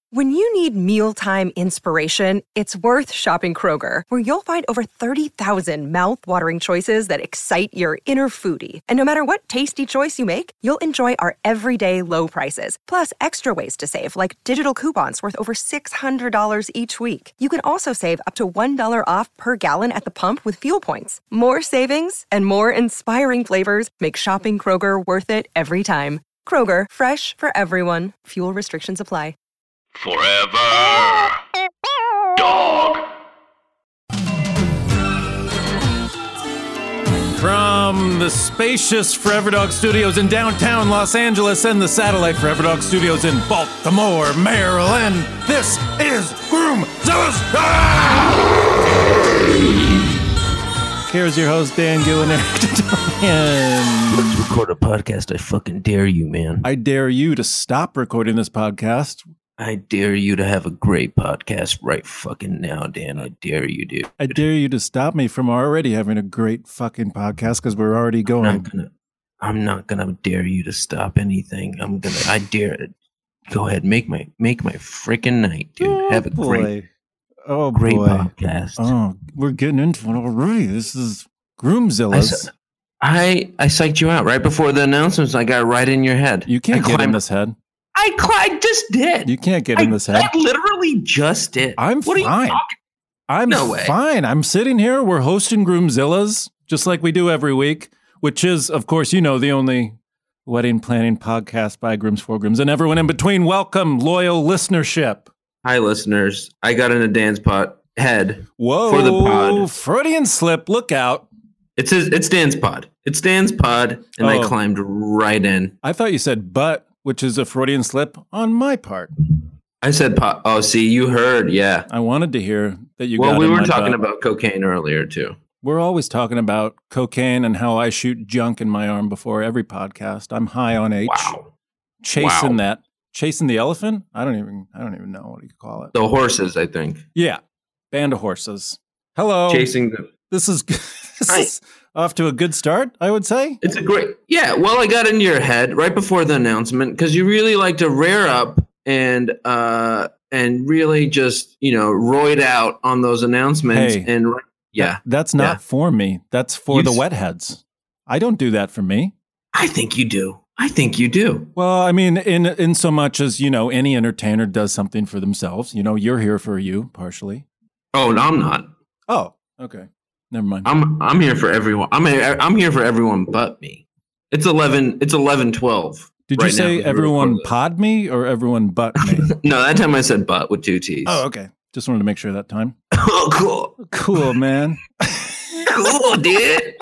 When you need mealtime inspiration, it's worth shopping Kroger, where you'll find over 30,000 mouth-watering choices that excite your inner foodie. And no matter what tasty choice you make, you'll enjoy our everyday low prices, plus extra ways to save, like digital coupons worth over $600 each week. You can also save up to $1 off per gallon at the pump with fuel points. More savings and more inspiring flavors make shopping Kroger worth it every time. Kroger, fresh for everyone. Fuel restrictions apply. Forever Dog. From the spacious Forever Dog Studios in downtown Los Angeles and the satellite Forever Dog Studios in Baltimore, Maryland, this is Groomzilla's. Here's your host, Dan Gill and Eric Titonian. Let's record a podcast. I fucking dare you, man. I dare you to stop recording this podcast. I dare you to have a great podcast right fucking now, Dan. I dare you, dude. I dare you to stop me from already having a great fucking podcast because we're already going. I'm not gonna dare you to stop anything. I dare it. Go ahead, make my freaking night, dude. Have a great podcast. Oh, we're getting into it already. This is Groomzilla's. I psyched you out right before the announcements. I got right in your head. You can't get in this head. I just did. You can't get in this head. I literally just did. I'm fine. I'm fine. I'm sitting here. We're hosting Groomzilla's just like we do every week, which is, of course, the only wedding planning podcast by grooms for grooms and everyone in between. Welcome, loyal listenership. Hi, listeners. I got in a Dan's head. Whoa, for the pod. Freudian slip. Look out. It's Dan's pod. It's Dan's pod, and I climbed right in. I thought you said but, which is a Freudian slip on my part. I said pod. Oh, see, you heard. Yeah. I wanted to hear that you got Well, we in were my talking butt. about cocaine earlier, too. We're always talking about cocaine and how I shoot junk in my arm before every podcast. I'm high on H. Wow. Chasing the elephant? I don't even know what you could call it. The horses, I think. Yeah. Band of horses. Hello. Chasing the... This is off to a good start, I would say. It's a great... Yeah, well, I got into your head right before the announcement because you really like to rear up and really just, roid out on those announcements. Hey, and that's not for me. That's for the wetheads. I don't do that for me. I think you do. Well, I mean, in so much as, any entertainer does something for themselves. You're here for you, partially. Oh, no, I'm not. Oh, okay. Never mind. I'm here for everyone. I'm here for everyone but me. It's 11:12. Did you say everyone pod me or everyone but me? No, that time I said but with two T's. Oh, okay. Just wanted to make sure that time. Oh, cool. Cool, man. Cool, dude.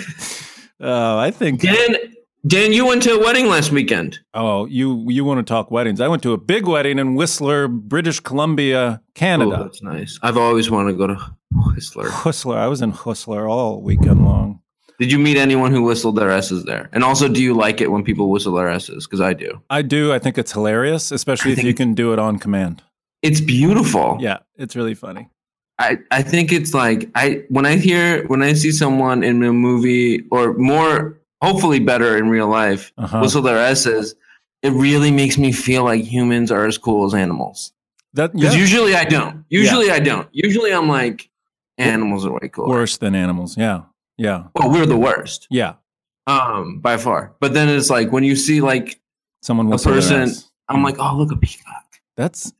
Oh, I think... Dan, you went to a wedding last weekend. Oh, you want to talk weddings? I went to a big wedding in Whistler, British Columbia, Canada. Oh, that's nice. I've always wanted to go to Whistler. I was in Whistler all weekend long. Did you meet anyone who whistled their S's there? And also, do you like it when people whistle their S's? Because I do. I do. I think it's hilarious, especially if you can do it on command. It's beautiful. Yeah, it's really funny. I think it's like when I see someone in a movie or more, hopefully better in real life, whistle their S's, it really makes me feel like humans are as cool as animals. Because usually I don't. I don't. Usually I'm like, animals are way cooler. Worse than animals. Yeah. Yeah. Well, we're the worst. Yeah. By far. But then it's like when you see like someone a person, I'm like, oh, look, a peacock. Is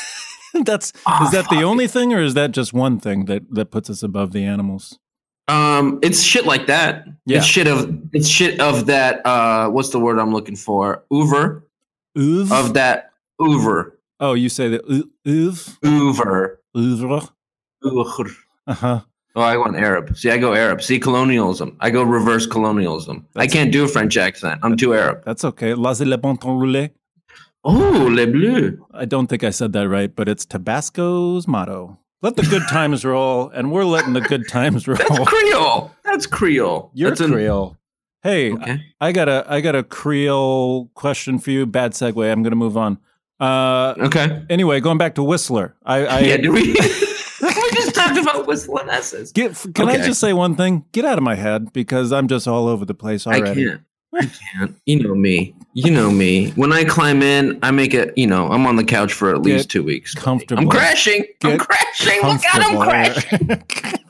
that the only thing, or is that just one thing that puts us above the animals? It's shit like that. Yeah. It's shit of that. What's the word I'm looking for? Oeuvre. Of that oeuvre. Oh, you say the oeuvre. Oeuvre. Uh-huh. Oh, I went Arab. See, I go Arab. See, colonialism. I go reverse colonialism. I can't do a French accent. I'm too Arab. That's okay. Laissez le bon temps rouler. Oh, les bleus. I don't think I said that right, but it's Tabasco's motto. Let the good times roll, and we're letting the good times roll. That's Creole. You're Creole. Hey, okay. I got a Creole question for you. Bad segue. I'm going to move on. Okay. Anyway, going back to Whistler. Did we? We just talked about whistling S's. Can I just say one thing? Get out of my head, because I'm just all over the place already. I can't. You can't. You know me. You know me. When I climb in, I make it. I'm on the couch for at least 2 weeks. Comfortable. I'm crashing. I'm crashing. Look out! I'm crashing.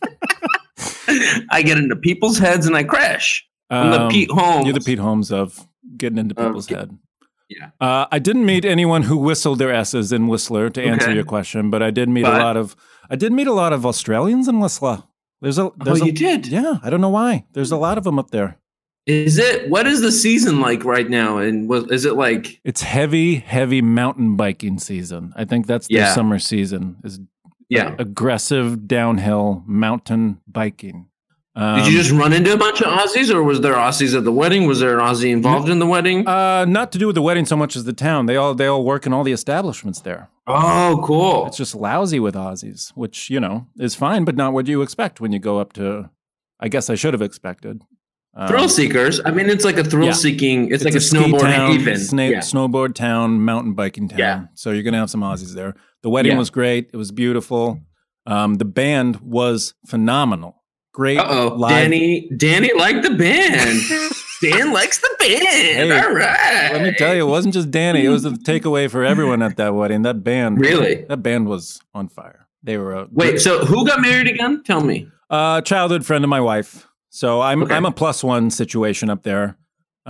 I get into people's heads and I crash. I'm the Pete Holmes. You're the Pete Holmes of getting into people's head. Yeah. I didn't meet anyone who whistled their S's in Whistler to answer your question, but I did meet a lot of Australians in Whistler. You did? Yeah, I don't know why. There's a lot of them up there. What is the season like right now? And is it like? It's heavy mountain biking season. I think that's their summer season. Aggressive downhill mountain biking. Did you just run into a bunch of Aussies, or was there Aussies at the wedding? Was there an Aussie involved in the wedding? Not to do with the wedding so much as the town. They all work in all the establishments there. Oh, cool. It's just lousy with Aussies, which, is fine, but not what you expect when you go up to, I guess I should have expected. Thrill seekers. I mean, it's like a thrill-seeking. It's like a snowboard haven. Snowboard town, mountain biking town. Yeah. So you're going to have some Aussies there. The wedding was great. It was beautiful. The band was phenomenal. Great. Danny liked the band. Dan likes the band. Hey, all right. Let me tell you, it wasn't just Danny. It was a takeaway for everyone at that wedding. That band. Really? That band was on fire. They were. Wait, so who got married again? Tell me. Childhood friend of my wife. So I'm a +1 situation up there.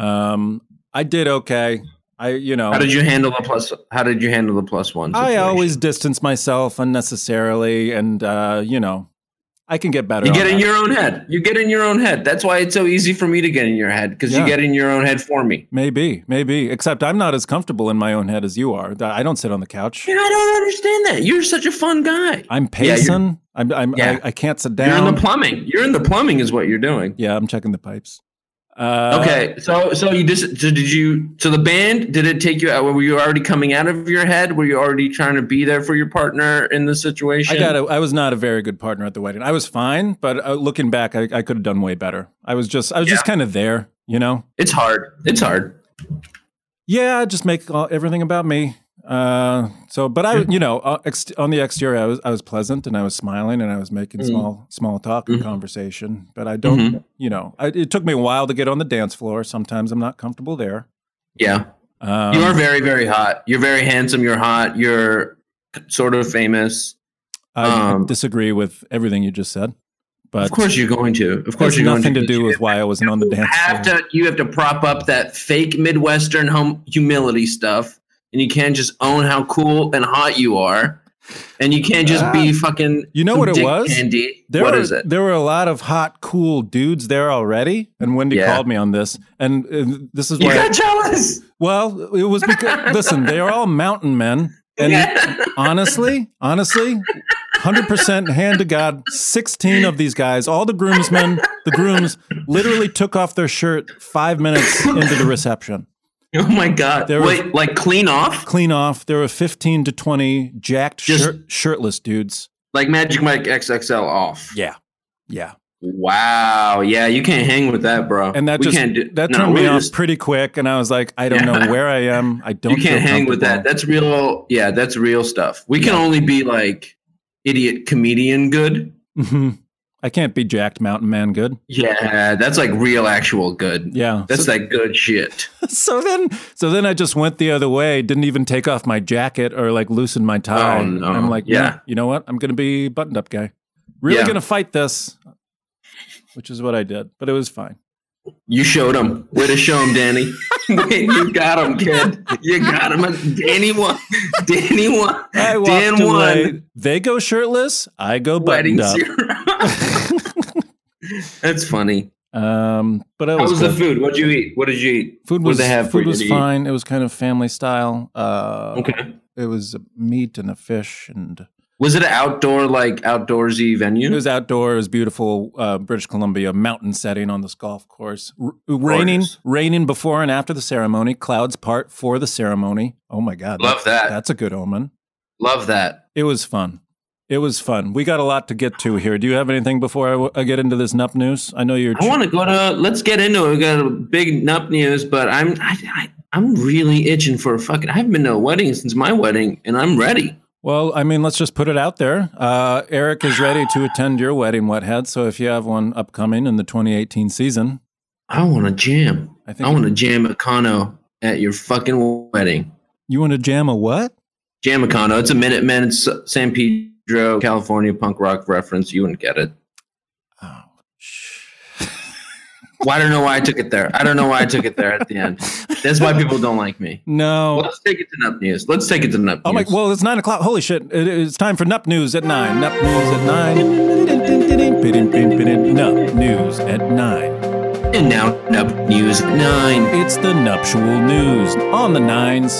I did okay. How did you handle the +1 situation? I always distance myself unnecessarily, and I can get better. You get in your own head. You get in your own head. That's why it's so easy for me to get in your head, because you get in your own head for me. Maybe. Except I'm not as comfortable in my own head as you are. I don't sit on the couch. Yeah, I don't understand that. You're such a fun guy. I'm pacing. I can't sit down. You're in the plumbing. Is what you're doing. Yeah, I'm checking the pipes. Okay, so the band, did it take you out? Were you already coming out of your head? Were you already trying to be there for your partner in the situation? I was not a very good partner at the wedding. I was fine, but looking back, I could have done way better. I was just kind of there, It's hard. Yeah, just make everything about me. On the exterior, I was pleasant and I was smiling and I was making small talk and conversation. But I don't, it took me a while to get on the dance floor. Sometimes I'm not comfortable there. Yeah, you are very, very hot. You're very handsome. You're hot. You're sort of famous. I disagree with everything you just said. But of course you're going to. Of course, you're going to. Nothing to do with why I wasn't on the dance floor. You have to prop up that fake Midwestern humility stuff. And you can't just own how cool and hot you are. And you can't just be fucking what it was? Candy. What is it? There were a lot of hot, cool dudes there already. And Wendy called me on this. And this is why. You got jealous. Well, it was because, listen, they are all mountain men. And honestly, 100% hand to God, 16 of these guys, all the grooms literally took off their shirt 5 minutes into the reception. Oh my God! Like clean off? Clean off. There were 15 to 20 jacked, shirtless dudes. Like Magic Mike XXL off. Yeah. Wow. Yeah, you can't hang with that, bro. And that turned me off pretty quick. And I was like, I don't know where I am. I don't. You can't hang with that. That's real. Yeah, that's real stuff. We can only be like idiot comedian good. Mm-hmm. I can't be jacked mountain man good. Yeah, that's like real actual good. Yeah. That's like good shit. So then I just went the other way, didn't even take off my jacket or like loosen my tie. Oh, no. I'm like, you know what? I'm going to be buttoned up guy. Really going to fight this, which is what I did, but it was fine. You showed him. Way to show him, Danny. You got him, kid. You got him. Danny won. Dan won. They go shirtless. I go buttoned up. That's funny. But how was the food? What did you eat? What did you eat? Food was fine. It was kind of family style. Okay. It was meat and a fish and. Was it an outdoorsy venue? It was outdoor. It was beautiful, British Columbia mountain setting on this golf course. Raining before and after the ceremony. Clouds part for the ceremony. Oh my God! Love that. That's a good omen. Love that. It was fun. We got a lot to get to here. Do you have anything before I get into this Nup news? I know you're. I want to go to. Let's get into it. We got a big Nup news, but I'm really itching for a fucking. I haven't been to a wedding since my wedding, and I'm ready. Well, I mean, let's just put it out there. Eric is ready to attend your wedding, Wethead. So if you have one upcoming in the 2018 season. I want to jam. I want to jam Econo at your fucking wedding. You want to jam a what? Jam Econo. It's a Minutemen. It's San Pedro, California punk rock reference. You wouldn't get it. Oh, well, I don't know why I took it there. I don't know why I took it there at the end. That's why people don't like me. No. Well, let's take it to Nup News. Let's take it to Nup News. Well, it's 9 o'clock. Holy shit. It's time for Nup News at 9. Nup News at 9. Nup News at 9. And now Nup News at 9. It's the nuptial news on the 9s.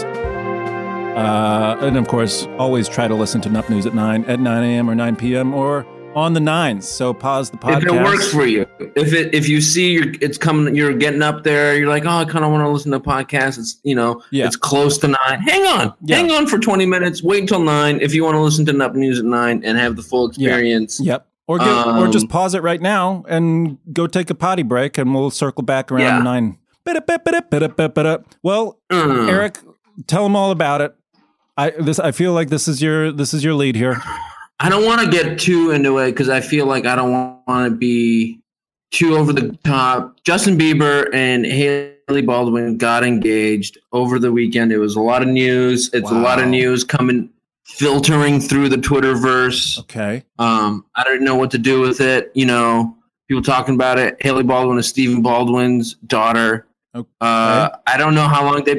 And of course, always try to listen to Nup News at 9 a.m. or 9 p.m. or on the 9s. So pause the podcast. If it works for you, if you see it's coming, you're getting up there, you're like, oh, I kind of want to listen to a podcast. It's it's close to 9. Hang on for 20 minutes. Wait until 9 if you want to listen to Nup News at 9 and have the full experience. Yep. Or just pause it right now and go take a potty break, and we'll circle back around 9. Well, Eric, tell them all about it. I feel like this is your lead here. I don't want to get too into it because I feel like I don't want to be too over the top. Justin Bieber and Hailey Baldwin got engaged over the weekend. It was a lot of news. It's a lot of news filtering through the Twitterverse. Okay. I don't know what to do with it. People talking about it. Hailey Baldwin is Stephen Baldwin's daughter. Okay. I don't know how long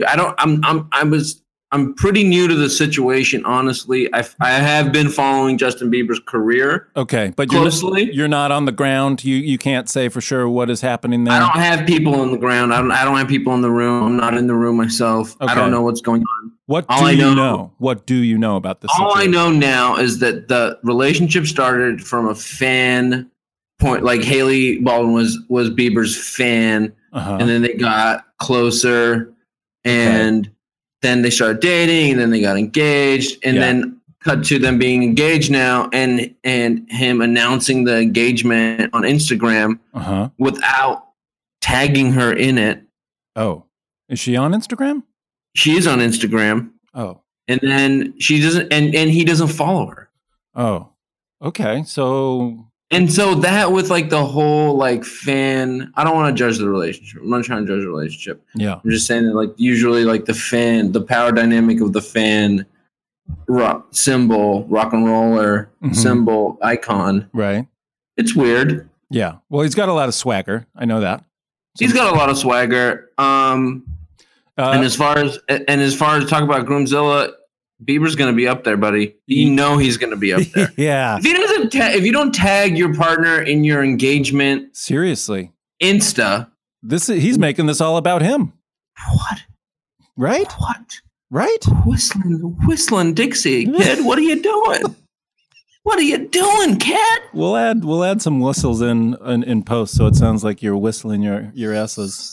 I'm pretty new to the situation, honestly. I have been following Justin Bieber's career. Okay, but closely. You're not on the ground. You can't say for sure what is happening there. I don't have people on the ground. I don't have people in the room. I'm not in the room myself. Okay. I don't know what's going on. What do you know? What do you know about this? All I know now is that the relationship started from a fan point. Like Hailey Baldwin was Bieber's fan, and then they got closer, and then they started dating, and then they got engaged, and then cut to them being engaged now, and him announcing the engagement on Instagram without tagging her in it. Oh, is she on Instagram? She is on Instagram. Oh, and then she doesn't, and he doesn't follow her. Oh, okay. So that with like the whole like fan, I don't want to judge the relationship. I'm not trying to judge the relationship. Yeah. I'm just saying that like usually like the power dynamic of the fan rock and roller symbol icon. Right. It's weird. Yeah. Well, he's got a lot of swagger. I know that. He's got a lot of swagger. And as far as talk about Groomzilla, Bieber's going to be up there, buddy. He's going to be up there. Yeah. If you don't tag your partner in your engagement, seriously, Insta, he's making this all about him. What? Right? What? Right? Whistling Dixie, kid. What are you doing? What are you doing, cat? We'll add some whistles in post, so it sounds like you're whistling your S's.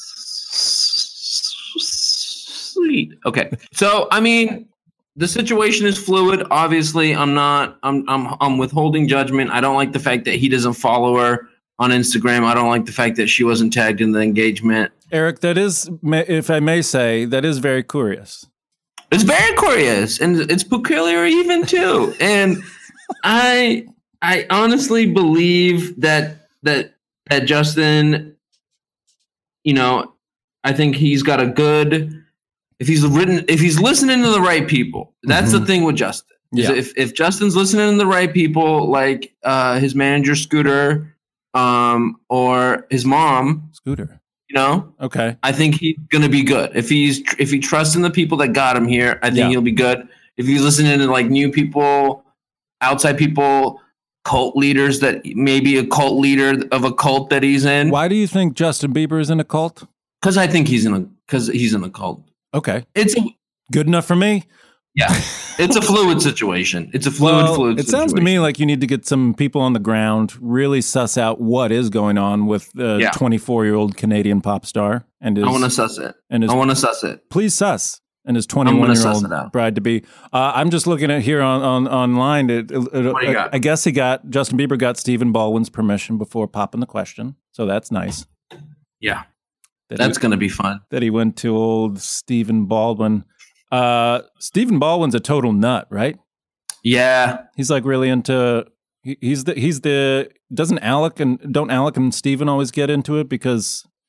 Sweet. Okay. So I mean, the situation is fluid. Obviously, I'm withholding judgment. I don't like the fact that he doesn't follow her on Instagram. I don't like the fact that she wasn't tagged in the engagement. Eric, that is, if I may say, that is very curious. It's very curious, and it's peculiar even too. And I honestly believe that Justin, I think he's got a good. If he's listening to the right people, that's the thing with Justin. Yeah. If Justin's listening to the right people, like his manager Scooter, or his mom Scooter, okay, I think he's gonna be good. If he trusts in the people that got him here, I think he'll be good. If he's listening to like new people, outside people, cult leaders that maybe a cult leader of a cult that he's in. Why do you think Justin Bieber is in a cult? Because I think he's in a cult. Okay. It's good enough for me. Yeah. It's a fluid situation. It situation. Sounds to me like you need to get some people on the ground, really suss out what is going on with the 24-year-old Canadian pop star. I want to suss it. Please suss. And his 21-year-old bride-to-be. I'm just looking at here online. What do you got? I guess Justin Bieber got Stephen Baldwin's permission before popping the question. So that's nice. Yeah. That's going to be fun. That he went to old Stephen Baldwin. Stephen Baldwin's a total nut, right? Yeah. He's like really into, don't Alec and Stephen always get into it because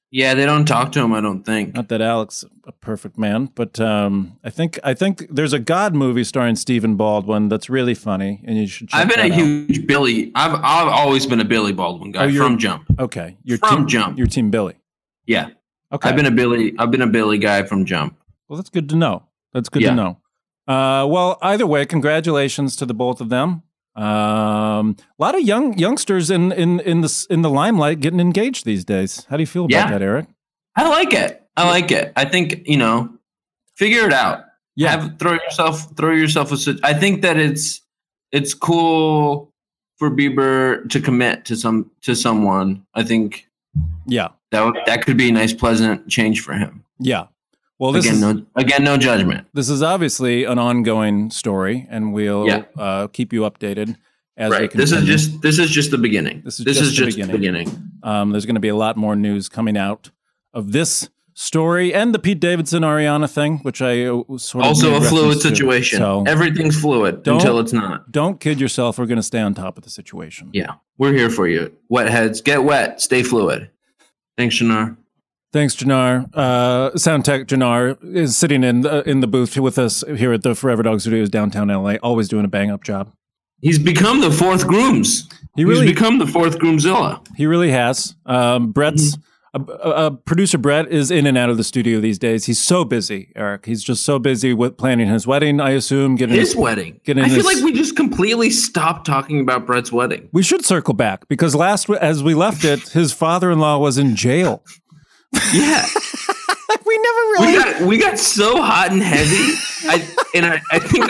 Yeah, they don't talk to him, I don't think. Not that Alex a perfect man, but I think there's a God movie starring Stephen Baldwin that's really funny, and you should check I've been that a huge Billy. I've always been a Billy Baldwin guy from Jump. Okay, Jump. Your team Billy. Yeah. Okay. I've been a Billy guy from Jump. Well, that's good to know. That's good to know. Well, either way, congratulations to the both of them. A lot of youngsters in the limelight getting engaged these days. How do you feel about that, Eric? I like it. I think, figure it out. Yeah. Throw yourself I think that it's cool for Bieber to commit to someone. I think that could be a nice, pleasant change for him. Yeah. Well, no judgment. This is obviously an ongoing story, and we'll keep you updated as we continue. This is just the beginning. This is just the beginning. There's going to be a lot more news coming out of this story and the Pete Davidson Ariana thing, which I sort of also a fluid situation. So everything's fluid until it's not. Don't kid yourself. We're going to stay on top of the situation. Yeah, we're here for you. Wet heads, get wet, stay fluid. Thanks, Janar. Thanks, Janar. Sound tech Janar is sitting in the booth with us here at the Forever Dog Studios downtown LA, always doing a bang up job. He's become the fourth Grooms. He's become the fourth Groomzilla. He really has. Brett's producer Brett is in and out of the studio these days. He's so busy, Eric. He's just so busy with planning his wedding, I assume. His wedding. I feel like we just completely stopped talking about Brett's wedding. We should circle back because as we left it, his father-in-law was in jail. Yeah. We never really we got so hot and heavy. I think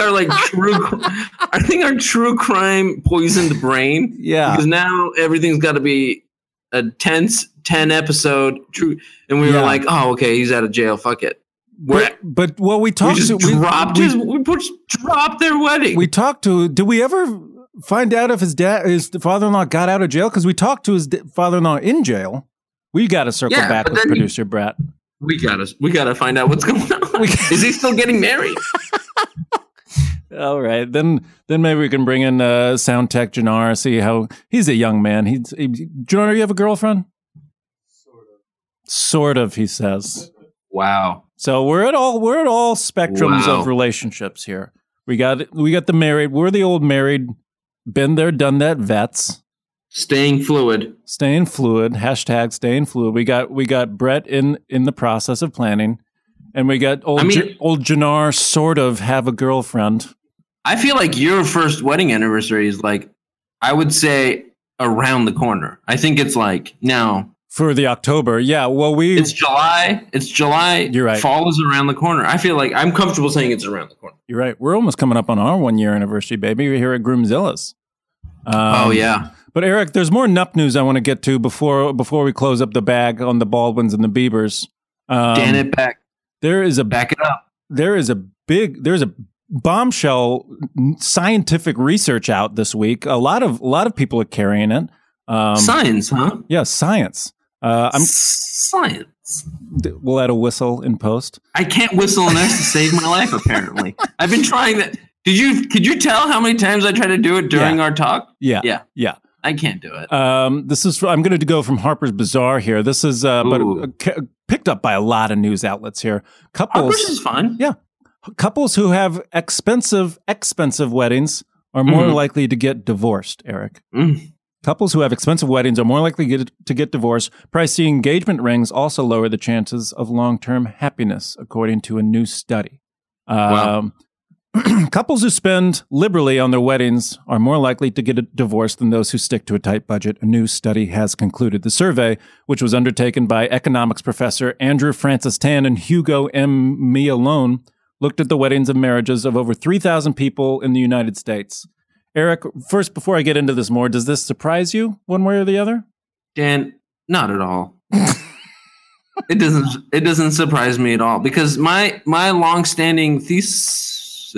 our true crime poisoned brain. Yeah. Because now everything's got to be a tense 10 episode true, and we were like, oh, okay, he's out of jail. Fuck it. But we talked. We dropped their wedding. We talked to. Did we ever find out if his father-in-law got out of jail? Because we talked to his father-in-law in jail. We got to circle back with producer Brett. We gotta find out what's going on. Is he still getting married? All right, then maybe we can bring in sound tech Janar. See how he's a young man. Janar, you have a girlfriend? Sort of. He says. Wow. So we're at all spectrums of relationships here. We got the married. We're the old married. Been there, done that. Vets. Staying fluid. Hashtag staying fluid. We got Brett in the process of planning, and we got old Janar sort of have a girlfriend. I feel like your first wedding anniversary is like, I would say around the corner. I think it's like now. For the October. Yeah. Well, it's July. You're right. Fall is around the corner. I feel like I'm comfortable saying it's around the corner. You're right. We're almost coming up on our 1 year anniversary, baby. We're here at Groomzilla's. Oh yeah. But Eric, there's more Nup news I want to get to before we close up the bag on the Baldwins and the Biebers. Dan it back. Back it up. There's a bombshell scientific research out this week. A lot of people are carrying it. Science, huh? Yeah, science. Science. We'll add a whistle in post. I can't whistle enough to save my life. Apparently, I've been trying that. Could you tell how many times I tried to do it during our talk? Yeah. I can't do it. I'm going to go from Harper's Bazaar here. This is picked up by a lot of news outlets here. Harper's is fun. Yeah. Couples who have expensive weddings are more likely to get divorced, Eric. Couples who have expensive weddings are more likely to get divorced. Pricey engagement rings also lower the chances of long-term happiness, according to a new study. Wow. Couples who spend liberally on their weddings are more likely to get a divorce than those who stick to a tight budget, a new study has concluded. The survey, which was undertaken by economics professor Andrew Francis Tan and Hugo M. Mialone, looked at the weddings and marriages of over 3,000 people in the United States. Eric, first, before I get into this more, does this surprise you one way or the other? Dan, not at all. It doesn't surprise me at all because my longstanding thesis.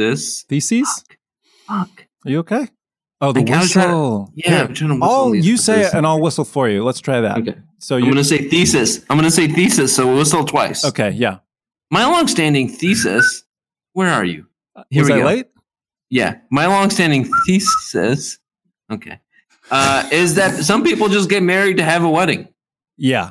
Fuck. Are you okay? Oh, the whistle. I'm trying to whistle. You say it and I'll whistle for you. Let's try that. Okay. So I'm going to say thesis. So whistle twice. Okay, yeah. My longstanding thesis. Where are you? Here was I late? Yeah. My longstanding thesis. Okay. Is that some people just get married to have a wedding. Yeah.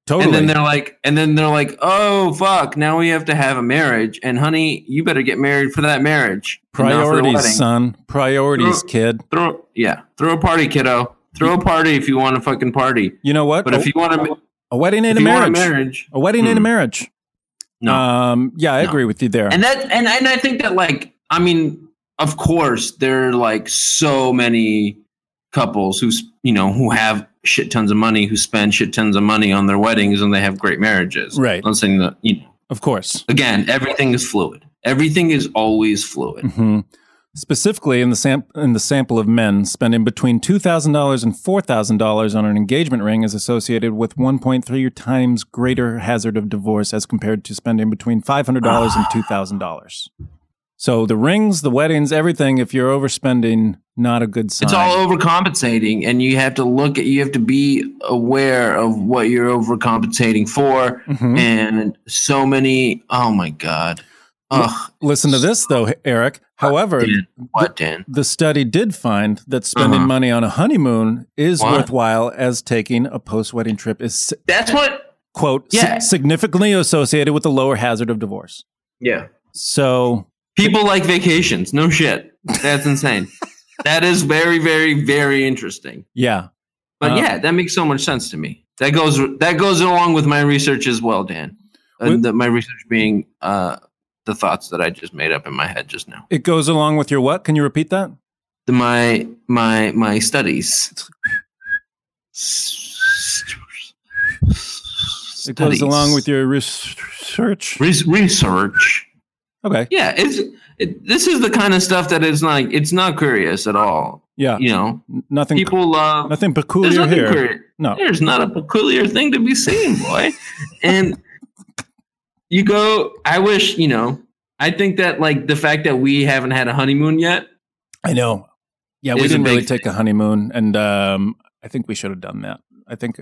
Totally. And then they're like, oh fuck, now we have to have a marriage, and honey, you better get married for that marriage. Priorities, son. Priorities, kid. Throw a party, kiddo. Throw a party if you want to fucking party. You know what? But if you want a wedding ain't a marriage. A wedding ain't a marriage. No. Yeah, I agree with you there. And I think that, like, I mean, of course, there are like so many couples who have shit tons of money, who spend shit tons of money on their weddings, and they have great marriages. Right. I'm saying that, of course. Again, everything is fluid. Everything is always fluid. Mm-hmm. Specifically, in the sample of men, spending between $2,000 and $4,000 on an engagement ring is associated with 1.3 times greater hazard of divorce as compared to spending between $500 and $2,000. So the rings, the weddings, everything, if you're overspending, not a good sign. It's all overcompensating, and you have to be aware of what you're overcompensating for. Mm-hmm. And so many, oh my God. Ugh. Listen to this, though, Eric. However, the study did find that spending money on a honeymoon is worthwhile as taking a post-wedding trip is quote, significantly associated with a lower hazard of divorce. Yeah. So people like vacations. No shit. That's insane. That is very, very, very interesting. Yeah. But that makes so much sense to me. That goes along with my research as well, Dan. My research being the thoughts that I just made up in my head just now. It goes along with your what? Can you repeat that? My studies. It goes along with your research. Research. Okay. Yeah, this is the kind of stuff that is like, it's not curious at all. Yeah. Nothing. People love nothing peculiar here. No, there's not a peculiar thing to be seen, boy. And you go, I wish, I think that, like, the fact that we haven't had a honeymoon yet. I know. Yeah, we didn't really take a honeymoon, and I think we should have done that. I think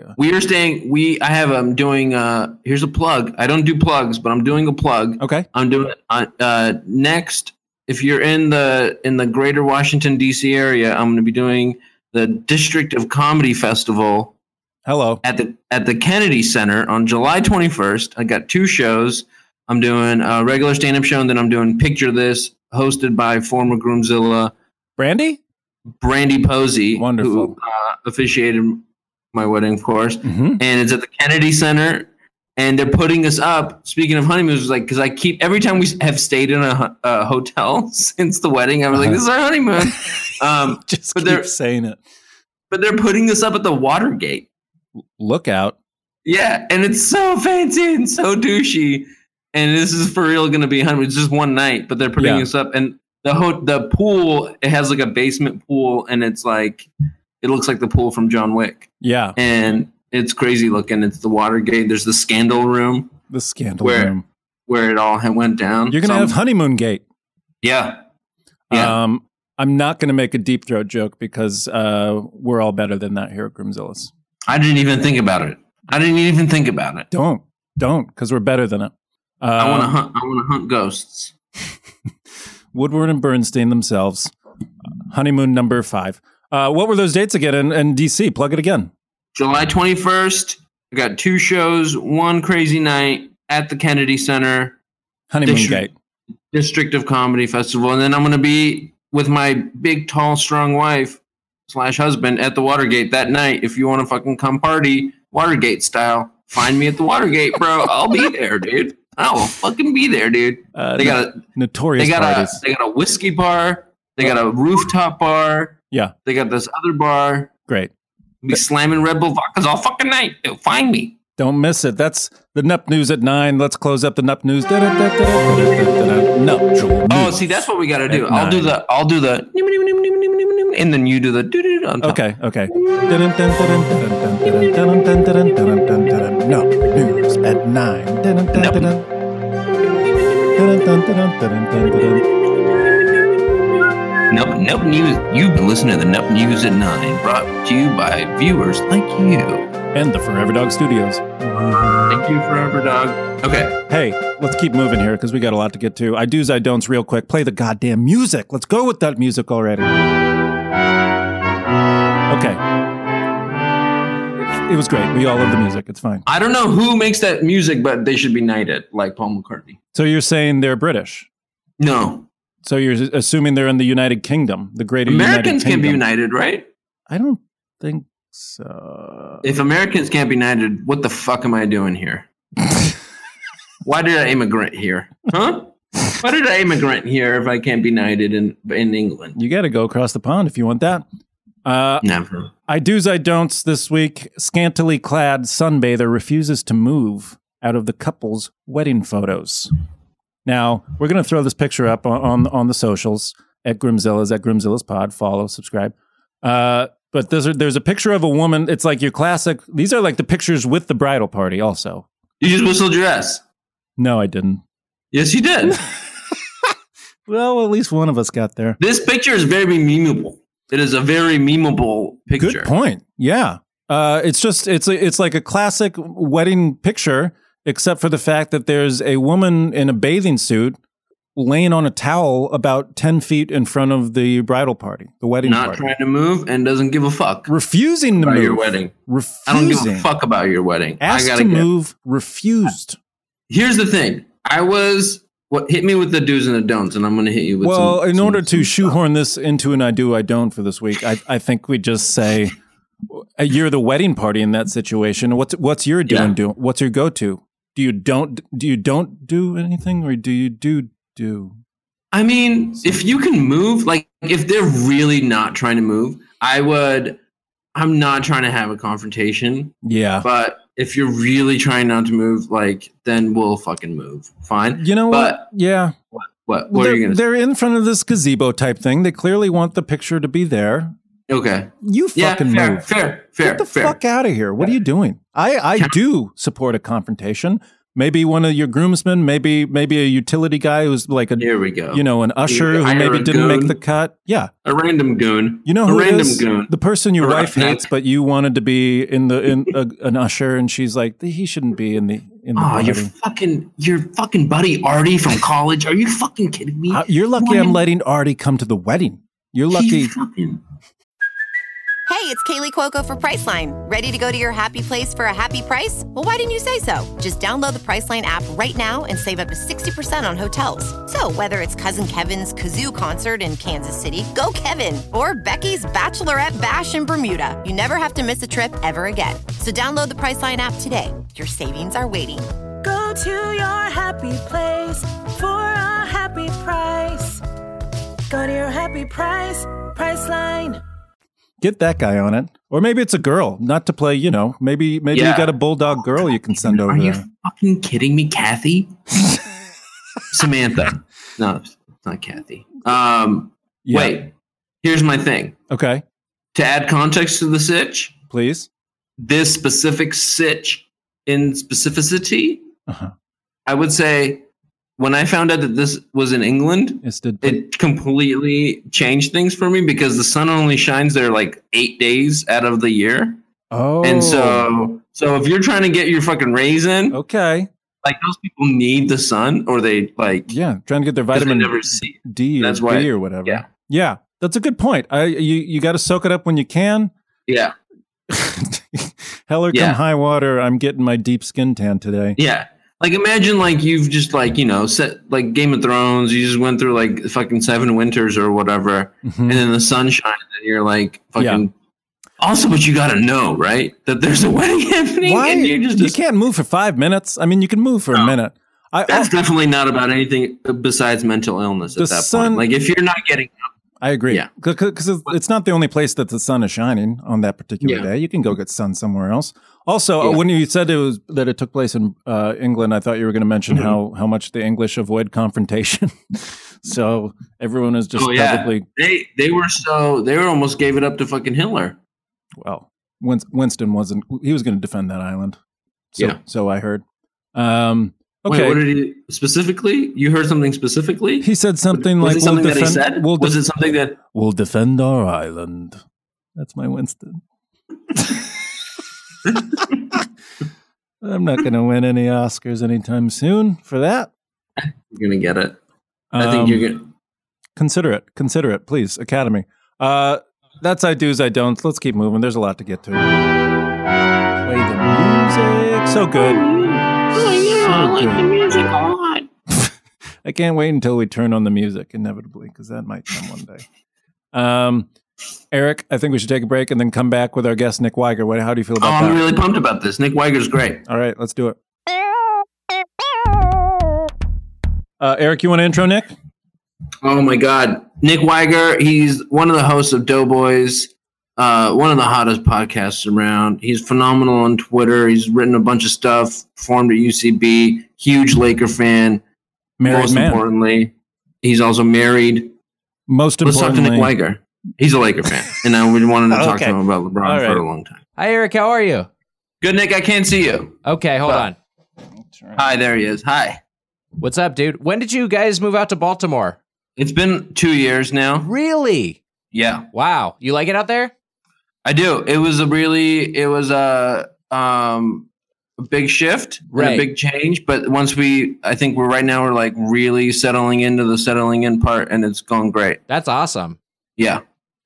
I'm doing, here's a plug. I don't do plugs, but I'm doing a plug. Okay. I'm doing next, if you're in the greater Washington, D.C. area, I'm going to be doing the District of Comedy Festival. Hello. At the Kennedy Center on July 21st. I got 2 shows. I'm doing a regular stand-up show, and then I'm doing Picture This, hosted by former Groomzilla Brandy Posey. Wonderful. Who officiated my wedding, of course. Mm-hmm. And it's at the Kennedy Center, and they're putting us up. Speaking of honeymoons, like, because every time we have stayed in a hotel since the wedding, I was like, this is our honeymoon. Just keep saying it. But they're putting us up at the Watergate. Look out. Yeah, and it's so fancy and so douchey. And this is for real going to be a honeymoon. It's just one night, but they're putting us up. And the pool, it has like a basement pool, and it's like, it looks like the pool from John Wick. Yeah. And it's crazy looking. It's the Watergate. There's the scandal room. Where it all went down. You're going to have honeymoon gate. Yeah. I'm not going to make a deep throat joke because we're all better than that here at Groomzilla's. I didn't even think about it. Don't, because we're better than it. I want to hunt ghosts. Woodward and Bernstein themselves. Honeymoon number 5. What were those dates again in DC? Plug it again. July 21st. I got 2 shows, one crazy night at the Kennedy Center. Honeymoon Gate. District of Comedy Festival. And then I'm going to be with my big, tall, strong wife / husband at the Watergate that night. If you want to fucking come party, Watergate style, find me at the Watergate, bro. I'll be there, dude. I will fucking be there, dude. They got parties. They got a whiskey bar. They got a rooftop bar. Yeah. They got this other bar. Great. Be slamming Red Bull vodkas all fucking night. Dude, find me. Don't miss it. That's the Nup News at 9. Let's close up the Nup News. Oh, see, that's what we got to do. I'll do the, and then you do the on top. Okay. Nup News at 9. Nup News. You've been listening to the Nup News at 9, brought to you by viewers like you. And the Forever Dog Studios. Thank you, Forever Dog. Okay. Hey, let's keep moving here because we got a lot to get to. I do's, I don'ts real quick. Play the goddamn music. Let's go with that music already. Okay. It was great. We all love the music. It's fine. I don't know who makes that music, but they should be knighted, like Paul McCartney. So you're saying they're British? No. So you're assuming they're in the United Kingdom, the greater Americans United Kingdom. Can't be united, right? I don't think so. If Americans can't be united, what the fuck am I doing here? Why did I immigrant here? Huh? Why did I immigrant here if I can't be knighted in England? You got to go across the pond if you want that. Never. I do's, I don'ts this week. Scantily clad sunbather refuses to move out of the couple's wedding photos. Now, we're going to throw this picture up on the socials at Grimzilla's pod. Follow, subscribe. But there's a picture of a woman. It's like your classic. These are like the pictures with the bridal party also. You just whistled your ass. No, I didn't. Yes, you did. Well, at least one of us got there. This picture is very memeable. It is a very memeable picture. Good point. Yeah. It's like a classic wedding picture, except for the fact that there's a woman in a bathing suit laying on a towel about 10 feet in front of the bridal party, the wedding party. Not trying to move and doesn't give a fuck. Refusing to move. Your wedding. Refusing. I don't give a fuck about your wedding. Asked to move, refused. Here's the thing. Hit me with the do's and the don'ts, and I'm going to hit you with in order to shoehorn this into an I do, I don't for this week, I think we just say, you're the wedding party in that situation. What's your do and do? What's your go-to? Do you don't do anything, or do you do? I mean, if you can move, like if they're really not trying to move, I'm not trying to have a confrontation. Yeah. But if you're really trying not to move, like, then we'll fucking move. Fine. You know what? Yeah. What are you going to say? They're in front of this gazebo type thing. They clearly want the picture to be there. Okay. You fucking move. Fair. Get the fuck out of here. What are you doing? I do support a confrontation. Maybe one of your groomsmen, maybe a utility guy who's like here we go. An usher who maybe didn't make the cut. Yeah. A random goon. You know who it is? Goon. The person your wife hates, but you wanted to be in an usher, and she's like, he shouldn't be in the your fucking buddy Artie from college. Are you fucking kidding me? You're lucky I'm letting Artie come to the wedding. You're lucky. Hey, it's Kaylee Cuoco for Priceline. Ready to go to your happy place for a happy price? Well, why didn't you say so? Just download the Priceline app right now and save up to 60% on hotels. So whether it's Cousin Kevin's Kazoo Concert in Kansas City, go Kevin, or Becky's Bachelorette Bash in Bermuda, you never have to miss a trip ever again. So download the Priceline app today. Your savings are waiting. Go to your happy place for a happy price. Go to your happy price, Priceline. Get that guy on it. Or maybe it's a girl, not to play, maybe you got a bulldog girl you can send over there. Are you fucking kidding me, Kathy? Samantha. No, it's not Kathy. Wait, here's my thing. Okay. To add context to the sitch. Please. This specific sitch in specificity, I would say when I found out that this was in England, it completely changed things for me because the sun only shines there like 8 days out of the year. Oh. And so if you're trying to get your fucking rays in, okay, like those people need the sun, or they like trying to get their vitamin D or B or whatever. Yeah, that's a good point. You got to soak it up when you can. Yeah. Hell or come high water, I'm getting my deep skin tan today. Yeah. Like imagine like you've just like, set like Game of Thrones, you just went through like fucking 7 winters or whatever, and then the sun shines and you're like fucking Also, but you got to know, right, that there's a wedding happening. Why? And you can't move for 5 minutes. I mean, you can move for a minute. That's definitely not about anything besides mental illness at that point. Like if you're not getting up. I agree. Yeah. Because it's not the only place that the sun is shining on that particular day. You can go get sun somewhere else. Also, when you said that it took place in England, I thought you were going to mention how much the English avoid confrontation. So everyone is just probably they were almost gave it up to fucking Hitler. Well, Winston wasn't. He was going to defend that island. So I heard. Okay. Wait, what did he specifically? You heard something specifically? He said something like, "Was it something that we'll defend our island"? That's my Winston. I'm not going to win any Oscars anytime soon for that. You're going to get it. I think you're going to consider it, please, Academy. That's I do's, I don'ts. Let's keep moving. There's a lot to get to. Play the music. So good. I like the music a lot. I can't wait until we turn on the music, inevitably, because that might come one day. Eric, I think we should take a break and then come back with our guest, Nick Weiger. How do you feel about that? I'm really pumped about this. Nick Weiger's great. All right, let's do it. Eric, you want to intro Nick? Oh, my God. Nick Weiger, he's one of the hosts of Doughboys, one of the hottest podcasts around. He's phenomenal on Twitter. He's written a bunch of stuff, performed at UCB, huge Laker fan. Most importantly, he's also married. Let's talk to Nick Weiger. He's a Laker fan, and I wanted to talk to him about LeBron for a long time. Hi, Eric. How are you? Good, Nick. I can't see you. Okay, hold on. Hi, there he is. Hi. What's up, dude? When did you guys move out to Baltimore? It's been 2 years now. Really? Yeah. Wow. You like it out there? I do. It was a big shift, right. And a big change. But I think we're like really settling into the settling in part, and it's gone great. That's awesome. Yeah.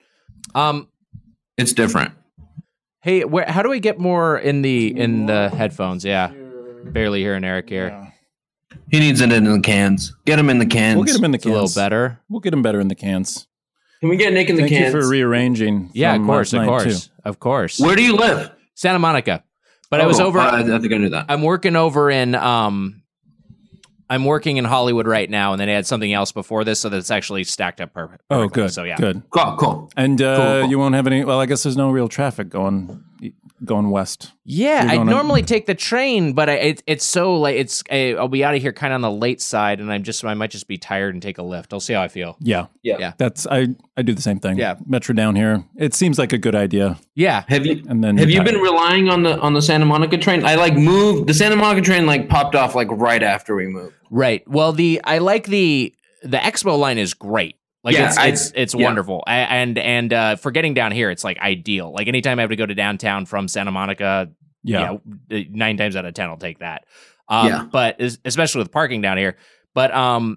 It's different. Hey, how do we get more in the headphones? Yeah. Barely hearing Eric here. Yeah. He needs it in the cans. Get him in the cans. We'll get him in the cans. A little better. We'll get him better in the cans. Can we get Nick in the cans? Thank you for rearranging. Yeah, of course. Too. Of course. Where do you live? Santa Monica. But I was over. I think I knew that. I'm working over in. I'm working in Hollywood right now, and then I had something else before this, so that it's actually stacked up perfect. Oh, good. So yeah, good. Cool. And cool. You won't have any. Well, I guess there's no real traffic going west. Yeah, I normally take the train, but it's so late. I'll be out of here kind of on the late side, and I might just be tired and take a lift. I'll see how I feel. Yeah. That's I do the same thing. Yeah, Metro down here. It seems like a good idea. Yeah. Have you been relying on the Santa Monica train? I moved the Santa Monica train popped off right after we moved. Right. Well, I like the Expo line is great. It's wonderful. And for getting down here, it's ideal. Anytime I have to go to downtown from Santa Monica, 9 times out of 10 I'll take that. But especially with parking down here. But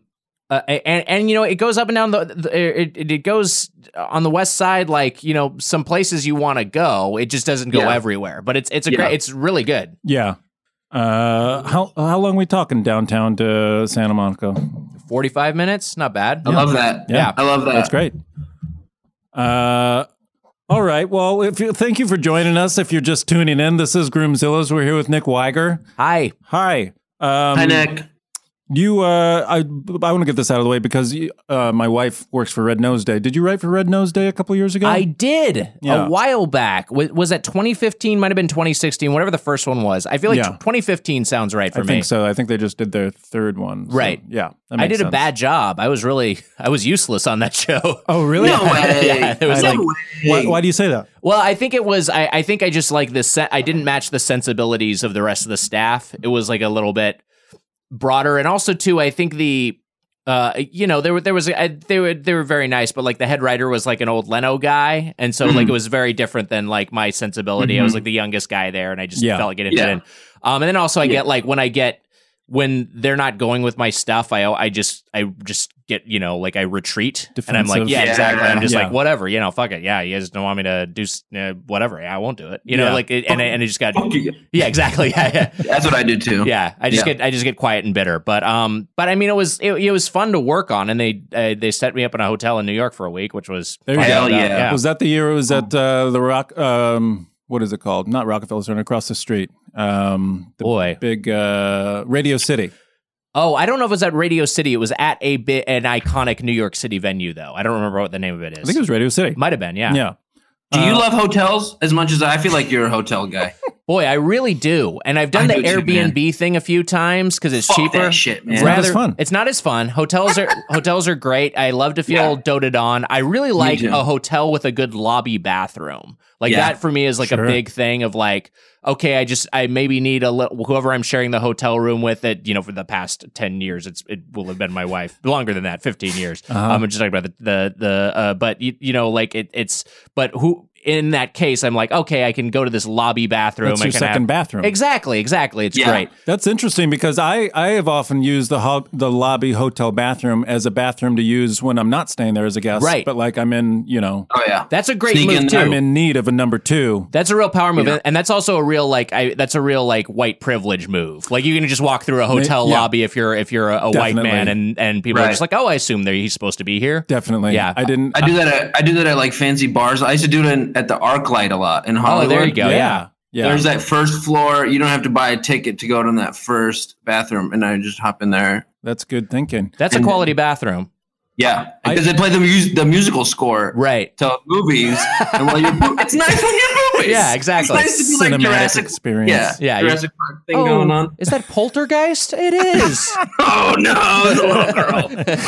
it goes up and down it goes on the west side, some places you want to go. It just doesn't go everywhere. But it's really good. Yeah. How long are we talking downtown to Santa Monica? 45 minutes, not bad. I love that. Yeah, I love that. That's great. All right. Well, thank you for joining us. If you're just tuning in, this is Groomzilla's. We're here with Nick Weiger. Hi. Hi, Nick. I want to get this out of the way because my wife works for Red Nose Day. Did you write for Red Nose Day a couple years ago? I did a while back. Was that 2015? Might have been 2016. Whatever the first one was. I feel like 2015 sounds right for me. I think so. I think they just did their third one. So, right. Yeah. I did a bad job. I was useless on that show. Oh, really? No way. Yeah, it was why do you say that? Well, I think it was. I think I just I didn't match the sensibilities of the rest of the staff. It was a little bit broader, and also too, I think they were very nice, but the head writer was an old Leno guy, and so it was very different than my sensibility. I was the youngest guy there, and I just felt like it didn't fit in. And then also I get when they're not going with my stuff, I just get I retreat. Defensive. And I'm exactly. I'm just whatever, fuck it. Yeah, you guys don't want me to do whatever. Yeah, I won't do it. And it just got exactly. Yeah. That's what I did too. Yeah, I just get quiet and bitter. But I mean, it was fun to work on, and they set me up in a hotel in New York for a week, which was hell yeah. Was that the year it was at the Rock? What is it called? Not Rockefeller Center, across the street. Big Radio City. Oh, I don't know if it was at Radio City. It was at an iconic New York City venue, though. I don't remember what the name of it is. I think it was Radio City. Might have been, yeah. Yeah. Do you love hotels as much as I feel like you're a hotel guy? Boy, I really do. And I've done the Airbnb thing a few times because it's cheaper. That shit, man. It's not as fun. It's not as fun. Hotels are great. I love to feel doted on. I really like a hotel with a good lobby bathroom. That for me is a big thing of okay, I maybe need whoever I'm sharing the hotel room with it, for the past 10 years, it will have been my wife. Longer than that, 15 years. I'm just talking about but in that case, I'm like, okay, I can go to this lobby bathroom. That's your second bathroom. Exactly. It's great. That's interesting because I have often used the lobby hotel bathroom as a bathroom to use when I'm not staying there as a guest. Right. But like I'm in, Oh yeah. That's a great move too. I'm in need of a number 2. That's a real power move, and that's also a real that's a real white privilege move. Like you can just walk through a hotel lobby if you're a white man, and people are just like, oh, I assume he's supposed to be here. Definitely. Yeah. I do that at like fancy bars. I used to do it at the ArcLight a lot in Hollywood. Oh, there you go. Yeah. There's that first floor. You don't have to buy a ticket to go to that first bathroom, and I just hop in there. That's good thinking. That's a quality bathroom. Yeah, because they play the musical score to movies, and while it's nice when you're movies. Yeah, exactly. It's nice to be like Jurassic experience. Yeah, Jurassic Park thing going on. Is that Poltergeist? It is. Oh no, the little girl.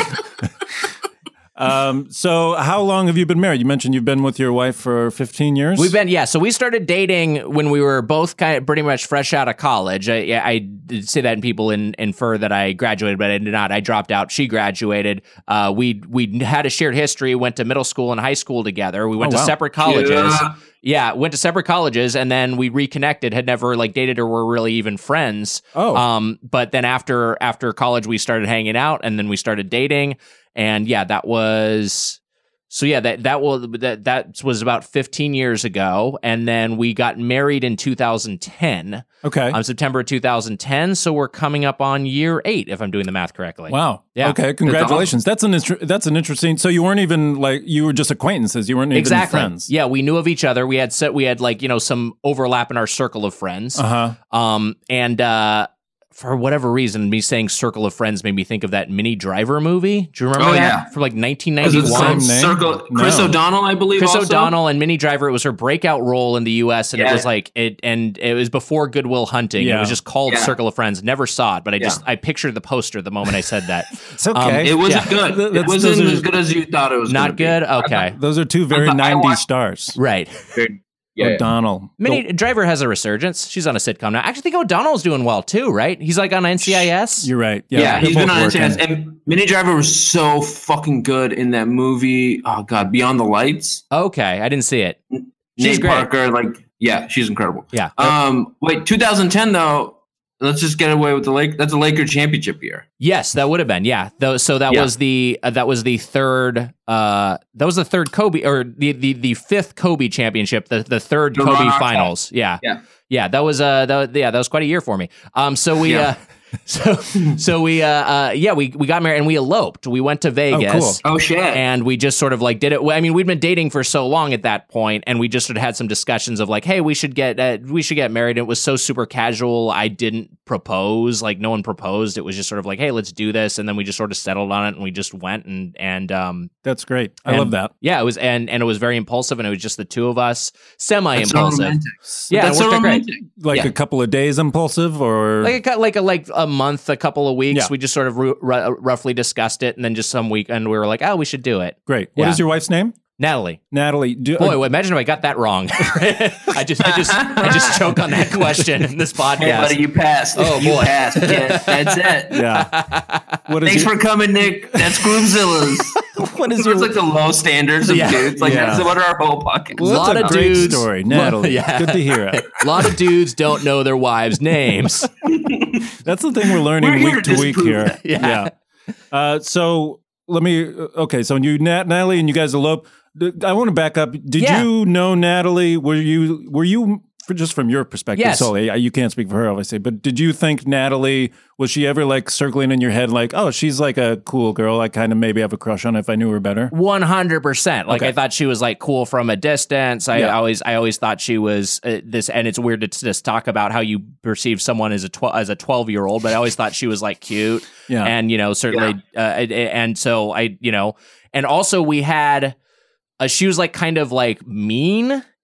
So how long have you been married? You mentioned you've been with your wife for 15 years? We've been, so we started dating when we were both kind of pretty much fresh out of college. I did say that and people infer that I graduated, but I did not. I dropped out. She graduated. We had a shared history, went to middle school and high school together. We went to separate colleges. Yeah, went to separate colleges, and then we reconnected, had never dated or were really even friends. But then after college, we started hanging out, and then we started dating. And that was that was about 15 years ago, and then we got married in 2010. Okay, on September 2010. So we're coming up on year 8, if I'm doing the math correctly. Wow. Yeah. Okay. Congratulations. That's an interesting. So you weren't even you were just acquaintances. You weren't even friends. Yeah, we knew of each other. We had some overlap in our circle of friends. And for whatever reason, me saying circle of friends made me think of that Minnie Driver movie. Do you remember that? Yeah. From 1991. Chris O'Donnell, I believe. Chris O'Donnell and Minnie Driver. It was her breakout role in the U.S. and it was it was before Good Will Hunting. It was just called Circle of Friends. Never saw it, but I pictured the poster the moment I said that. It's okay. It wasn't good. It wasn't as good as you thought it was. Not good. Okay, those are two very 90s stars, right? O'Donnell. Minnie Driver has a resurgence. She's on a sitcom now. I actually think O'Donnell's doing well too, right? He's on NCIS. You're right. Yeah, he's been on NCIS. And Minnie Driver was so fucking good in that movie. Oh God, Beyond the Lights. Okay, I didn't see it. She's great. Parker, she's incredible. Yeah. 2010 though. Let's just get away with the Lake. That's a Laker championship year. Yes, that would have been. Yeah. So that was the third. That was the third Kobe or the fifth Kobe championship. The third Kobe finals. Yeah. That was quite a year for me. So we. So we got married and we eloped. We went to Vegas. Oh shit! And we just sort of did it. I mean, we'd been dating for so long at that point, and we just sort of had some discussions of hey, we should get married. It was so super casual. I didn't propose. No one proposed. It was just sort of hey, let's do this, and then we just sort of settled on it, and we just went and that's great. I love that. Yeah, it was and it was very impulsive, and it was just the two of us, semi-impulsive. So yeah, that's so romantic. Great. A couple of days impulsive, or a month, a couple of weeks. Yeah. We just sort of roughly discussed it, and then just some weekend we were like, oh, we should do it. Great. What is your wife's name? Natalie. Boy, imagine if I got that wrong. I just choke on that question in this podcast. Hey, buddy, you passed. Oh, you boy. Passed, kid. That's it. Yeah. Thanks for coming, Nick. That's Groomzilla's. What is your the low standards of dudes? That's what our whole podcast. Well, that's a lot of great dudes. Story, Natalie. Good to hear it. A lot of dudes don't know their wives' names. That's the thing we're learning week to week here. Yeah. So let me. Okay. So you, Natalie, and you guys elope. I want to back up. Did you know Natalie? Were you just from your perspective solely? You can't speak for her, obviously. But did you think Natalie, was she ever circling in your head oh, she's a cool girl I kind of maybe have a crush on if I knew her better? 100%. I thought she was cool from a distance. I always thought she was this, and it's weird to just talk about how you perceive someone as a 12-year-old, but I always thought she was cute. Yeah. And certainly and so I and also we had she was kind of mean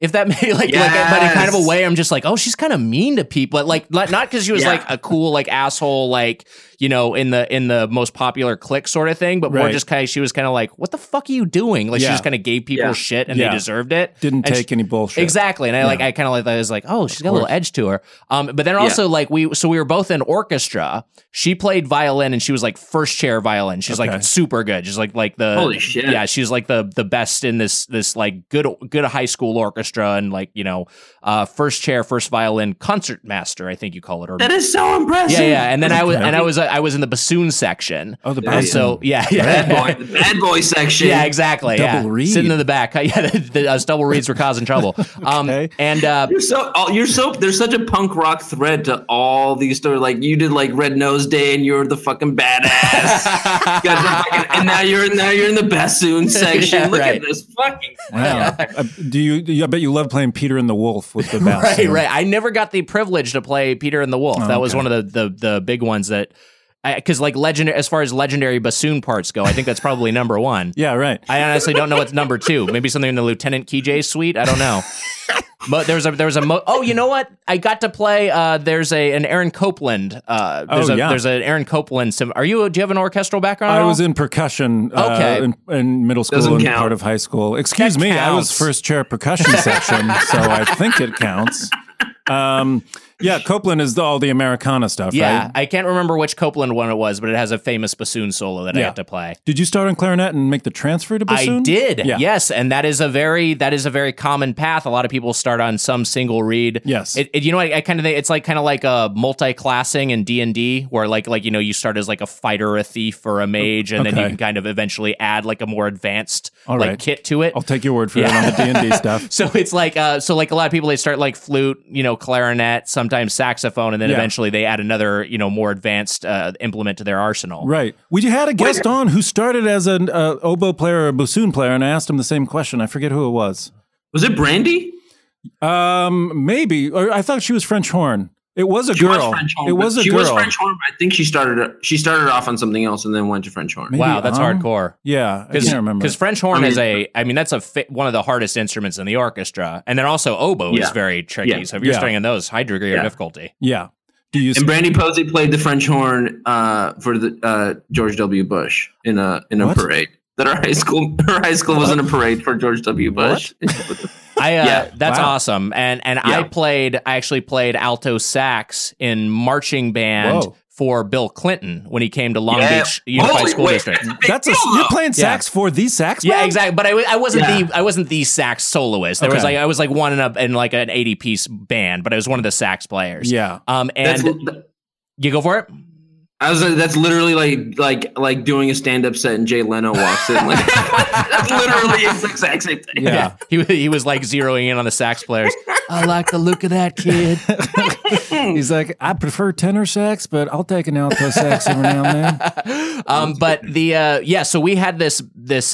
If that made but in kind of a way, I'm just like, oh, she's kind of mean to people. Like not because she was like a cool like asshole, like, you know, in the most popular clique sort of thing, but more just kind of, she was kind of like, what the fuck are you doing? Like she just kind of gave people shit and they deserved it. Didn't take any bullshit. Exactly. And I kind of like, I was like, oh, she's got a little edge to her. But then also like we were both in orchestra. She played violin and she was like first chair violin. She's like super good. She's like the holy shit. Yeah, she's like the best in this like good high school orchestra and like, you know, first chair, first violin concert master, I think you call it. Or, that is so impressive. Yeah. And then I was in the bassoon section. Oh, the bassoon. So the bad boy section. Yeah, exactly. Double reed. Sitting in the back. Yeah, the double reeds were causing trouble. And there's such a punk rock thread to all these stories. Like you did like Red Nose Day and you're the fucking badass. And now you're in the bassoon section. Look at this fucking. Wow. I bet you love playing Peter and the Wolf with the bassoon. Right. I never got the privilege to play Peter and the Wolf. That was one of the big ones that. Because like legendary, as far as legendary bassoon parts go, I think that's probably number one. Yeah, right. I honestly don't know what's number two. Maybe something in the Lieutenant KJ suite. I don't know. But there was a you know what? I got to play. There's an Aaron Copland. There's an Aaron Copland. Do you have an orchestral background? I was in percussion. In middle school and part of high school. Excuse me, I was first chair percussion section, so I think it counts. Yeah, Copland is all the Americana stuff, right? Yeah, I can't remember which Copland one it was, but it has a famous bassoon solo that I had to play. Did you start on clarinet and make the transfer to bassoon? I did, yes, and that is a very common path. A lot of people start on some single reed. Yes. I kind of think it's like kind of like a multi-classing in D&D, where like you know, you start as like a fighter, a thief, or a mage, and then you can kind of eventually add like a more advanced kit to it. I'll take your word for it on the D&D stuff. So it's like a lot of people, they start like flute, you know, clarinet, sometimes saxophone, and then eventually they add another, you know, more advanced implement to their arsenal. Right. We had a guest on who started as an oboe player or a bassoon player, and I asked him the same question. I forget who it was. Was it Brandy? Maybe. Or I thought she was French horn. It was a girl. It was a girl. She was French horn. I think she started off on something else and then went to French horn. Wow, that's hardcore. Yeah, I can't remember. Because French horn is that's one of the hardest instruments in the orchestra, and then also oboe is very tricky. Yeah. So if you're starting in those, high degree of difficulty. Yeah. And Brandy Posey played the French horn for the George W. Bush in a parade. That her high school was in a parade for George W. Bush. That's awesome. And I actually played alto sax in marching band for Bill Clinton when he came to Long Beach Unified School District. You're playing sax for the sax band? Yeah, exactly. But I wasn't the sax soloist. I was like one in like an 80-piece band, but I was one of the sax players. Yeah. And you go for it. That's literally like doing a stand-up set and Jay Leno walks in. Like, that's literally the exact same thing. Yeah. He was like zeroing in on the sax players. I like the look of that kid. He's like, I prefer tenor sax, but I'll take an alto sax every now and then. So we had this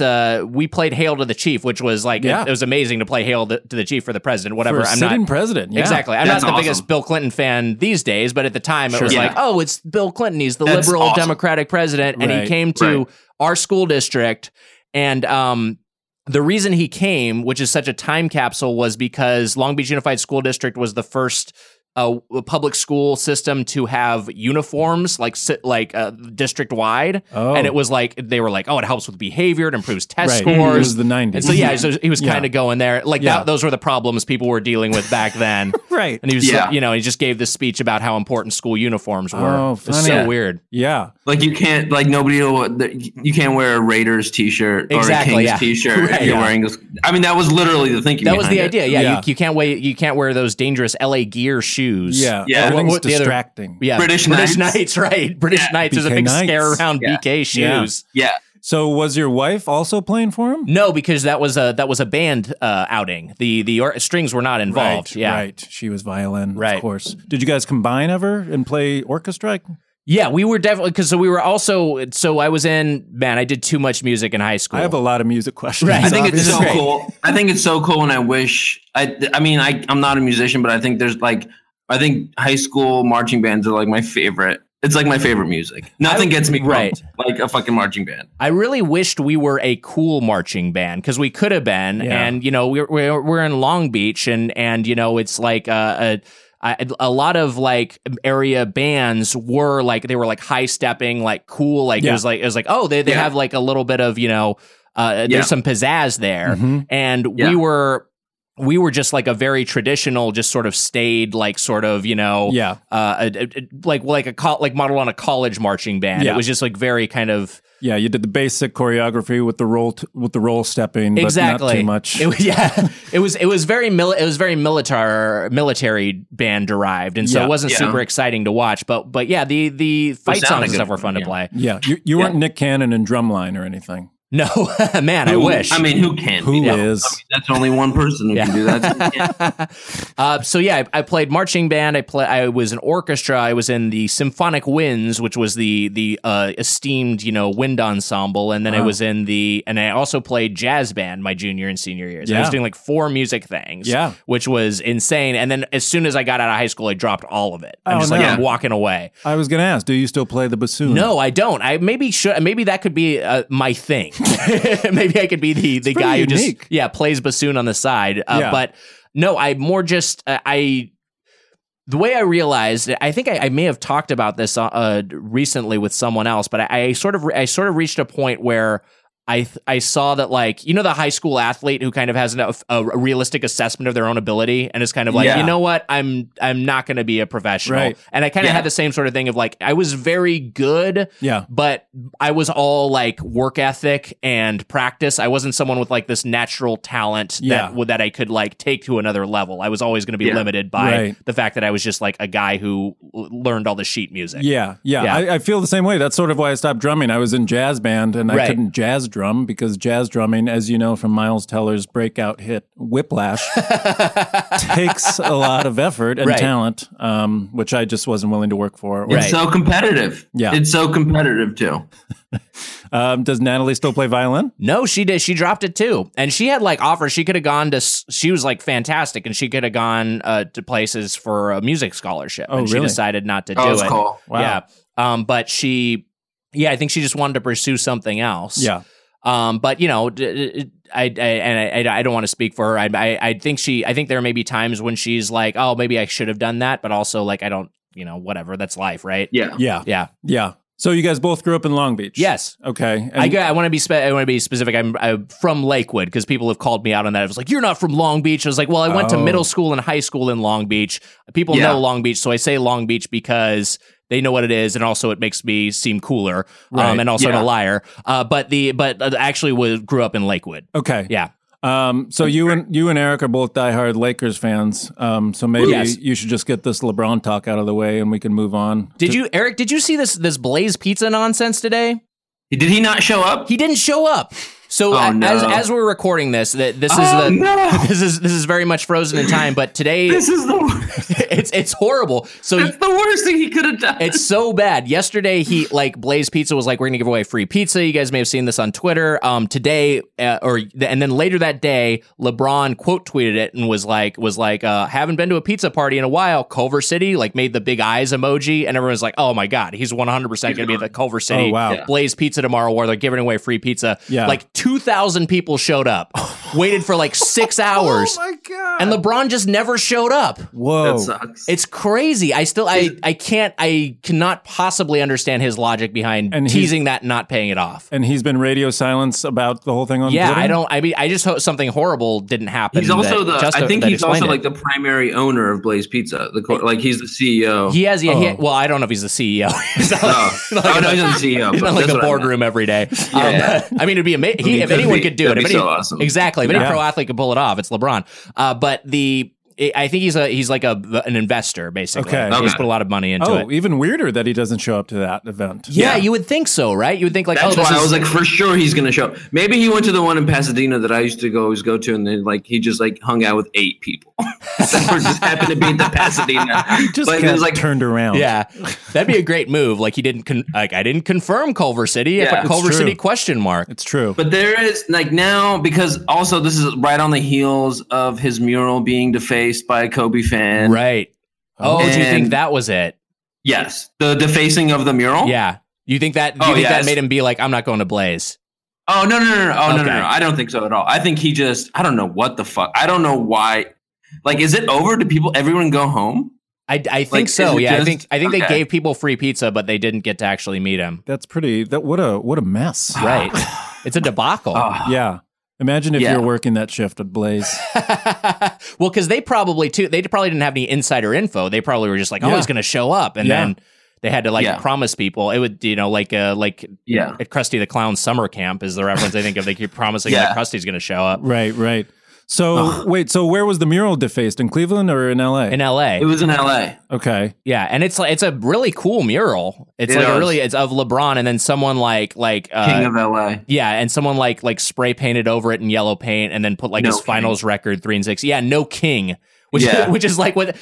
we played Hail to the Chief, which was like it was amazing to play Hail to the Chief for the president. Whatever. I'm not president. Yeah. Exactly. I'm not the biggest Bill Clinton fan these days, but at the time it was like, oh, it's Bill Clinton. He's the liberal Democratic president, and he came to our school district, and the reason he came, which is such a time capsule, was because Long Beach Unified School District was the first public school system to have uniforms district wide, and it was like they were like, oh, it helps with behavior, it improves test scores. It was the 90s, and so he was kind of going there like that. Those were the problems people were dealing with back then, right? And he was he just gave this speech about how important school uniforms were. Oh, funny. It's so weird. Yeah, like you can't you can't wear a Raiders t-shirt or a Kings t-shirt if you're wearing this. I mean, that was literally the thinking. That was the idea. Yeah. You can't wear those dangerous LA Gear shoes. Yeah. Everything's distracting. British Knights, right? British Knights. There's a big scare around BK shoes. Yeah. So was your wife also playing for him? No, because that was a band outing. The strings were not involved. Right. She was violin, of course. Did you guys combine ever and play orchestra? Yeah, we were definitely, because we were also, I was I did too much music in high school. I have a lot of music questions. Right. I think it's so cool. I think it's so cool, and I wish, I'm not a musician, but I think I think high school marching bands are like my favorite. It's like my favorite music. Nothing gets me pumped like a fucking marching band. I really wished we were a cool marching band because we could have been. Yeah. And, you know, we're in Long Beach and you know, it's like a lot of like area bands were like, they were like high stepping, like cool. Like it was like, oh, they have like a little bit of, you know, there's some pizzazz there. Mm-hmm. And we were just like a very traditional, just sort of stayed like sort of, you know, like modeled on a college marching band. Yeah. It was just like very kind of. Yeah, you did the basic choreography with the roll stepping, but not too much. It was very military band derived, and so it wasn't super exciting to watch. But yeah, the fight songs and stuff were fun to play. Yeah, you weren't Nick Cannon in Drumline or anything. No, man, I wish. I mean, who can? Who is? I mean, that's only one person who can do that. So yeah, I played marching band. I was in orchestra. I was in the Symphonic Winds, which was the esteemed, you know, wind ensemble, and then I was in and I also played jazz band my junior and senior years. I was doing like 4 music things, which was insane. And then as soon as I got out of high school, I dropped all of it. I'm walking away. I was going to ask, do you still play the bassoon? No, I don't. Maybe that could be my thing. Maybe I could be the guy who unique. just plays bassoon on the side. But no, I more just the way I realized, I think I may have talked about this recently with someone else, but I sort of reached a point where I saw that, like, you know, the high school athlete who kind of has a realistic assessment of their own ability and is kind of like, you know what, I'm not going to be a professional. Right. And I kind of had the same sort of thing of like, I was very good, but I was all like work ethic and practice. I wasn't someone with like this natural talent that I could like take to another level. I was always going to be limited by the fact that I was just like a guy who learned all the sheet music. I feel the same way. That's sort of why I stopped drumming. I was in jazz band and I couldn't jazz drum because jazz drumming, as you know from Miles Teller's breakout hit Whiplash, takes a lot of effort and talent, which I just wasn't willing to work for. It's so competitive. Yeah, it's so competitive too. Does Natalie still play violin? No, she did. She dropped it too, and she had like offers. She could have gone to. She was like fantastic, and she could have gone to places for a music scholarship. Oh, and really? She decided not to do it. Cool. Wow. Yeah, but she. Yeah, I think she just wanted to pursue something else. Yeah. But you know, I don't want to speak for her. I think there may be times when she's like, oh, maybe I should have done that, but also like I don't, you know, whatever. That's life, right? Yeah. So you guys both grew up in Long Beach? Yes. Okay. I want to be specific. I'm from Lakewood because people have called me out on that. I was like, "You're not from Long Beach." I was like, "Well, I went to middle school and high school in Long Beach. People know Long Beach, so I say Long Beach because they know what it is, and also it makes me seem cooler, and also a liar. But actually grew up in Lakewood. Okay. Yeah. So you and Eric are both diehard Lakers fans. So maybe you should just get this LeBron talk out of the way, and we can move on. Eric? Did you see this Blaze Pizza nonsense today? Did he not show up? He didn't show up. So as we're recording this, this is very much frozen in time. But today, this is the worst. It's horrible. So it's the worst thing he could have done. It's so bad. Yesterday, Blaze Pizza was like, we're gonna give away free pizza. You guys may have seen this on Twitter. Today, and then later that day, LeBron quote tweeted it and was like, haven't been to a pizza party in a while. Culver City, like, made the big eyes emoji, and everyone's like, oh my god, he's 100% gonna be at the Culver City Blaze Pizza tomorrow, where they're giving away free pizza. Yeah. Like 2,000 people showed up, waited for like 6 hours. Oh my god! And LeBron just never showed up. Whoa, that sucks. It's crazy. I cannot possibly understand his logic behind teasing that and not paying it off. And he's been radio silence about the whole thing on Twitter? I just hope something horrible didn't happen. He's also he's also like the primary owner of Blaze Pizza. Like he's the CEO. He has, well, I don't know if he's the CEO. He's not he's the CEO. He's not like the boardroom every day. I mean, it'd be amazing. If anyone could do it. So awesome. Exactly. If any pro athlete could pull it off, it's LeBron. But I think he's like an investor, basically. Okay. He's put a lot of money into it. Oh, even weirder that he doesn't show up to that event. Yeah, you would think so, right? You would think like, that's why I was like, for sure he's going to show up. Maybe he went to the one in Pasadena that I used to always go to, and then like he just like hung out with 8 people that just happened to be in the Pasadena. Just it was like turned around. Yeah, that'd be a great move. Like he didn't I didn't confirm Culver City. Culver City question mark. It's true. But there is like now, because also this is right on the heels of his mural being defaced by a Kobe fan. Right. Oh, do you think that was it? Yes, the defacing of the mural. Yeah, you think that? Do you think that made him be like, I'm not going to Blaze? Oh no! No! I don't think so at all. I think he just, I don't know what the fuck. I don't know why. Like, is it over? Do everyone go home? I think so. Yeah, just, I think they gave people free pizza, but they didn't get to actually meet him. That's pretty. What a mess. Right. It's a debacle. Yeah. Imagine if you're working that shift at Blaze. Well, because they probably didn't have any insider info. They probably were just like, he's going to show up, and then they had to promise people. It would, like at Krusty the Clown's summer camp is the reference I think of. They keep promising that Krusty's going to show up. Right. So wait, so where was the mural defaced? In Cleveland or in LA? In LA. It was in LA. Okay. Yeah, and it's a really cool mural. It's it's of LeBron, and then someone like King of LA. Yeah, and someone like spray painted over it in yellow paint, and then put his finals record 3-6. Yeah, no king. Which is like what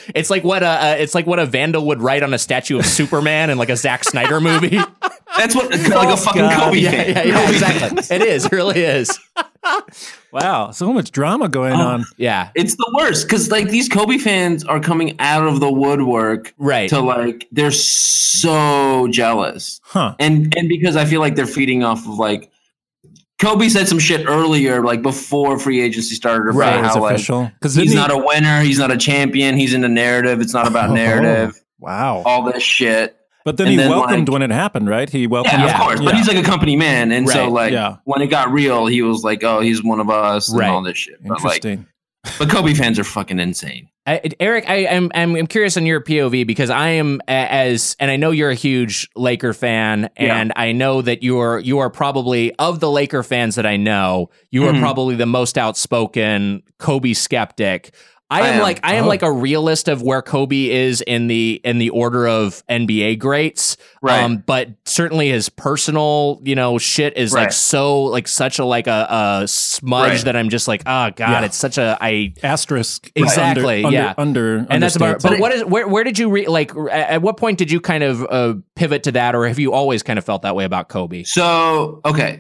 a vandal would write on a statue of Superman in like a Zack Snyder movie. That's what like a fucking Kobe fan. Yeah, exactly. It is, really is. Wow, so much drama going on. Yeah, it's the worst because like these Kobe fans are coming out of the woodwork, right? To like they're so jealous, and because I feel like they're feeding off of like Kobe said some shit earlier, like before free agency started, about how like he's not a winner, he's not a champion, he's in the narrative. It's not about narrative. Wow, all this shit. But then he welcomed when it happened, right? He welcomed. Yeah, of course. But he's like a company man, and so like when it got real, he was like, "Oh, he's one of us," and all this shit. Interesting. But Kobe fans are fucking insane. Eric, I'm curious on your POV because I am and I know you're a huge Laker fan, and I know that you are probably of the Laker fans that I know, you are probably the most outspoken Kobe skeptic. I am like a realist of where Kobe is in the order of NBA greats. Right. But certainly his personal, shit is such a smudge that I'm just like, oh God, it's such a asterisk. Exactly. Under and that's about, but where did you at what point did you kind of pivot to that, or have you always kind of felt that way about Kobe? So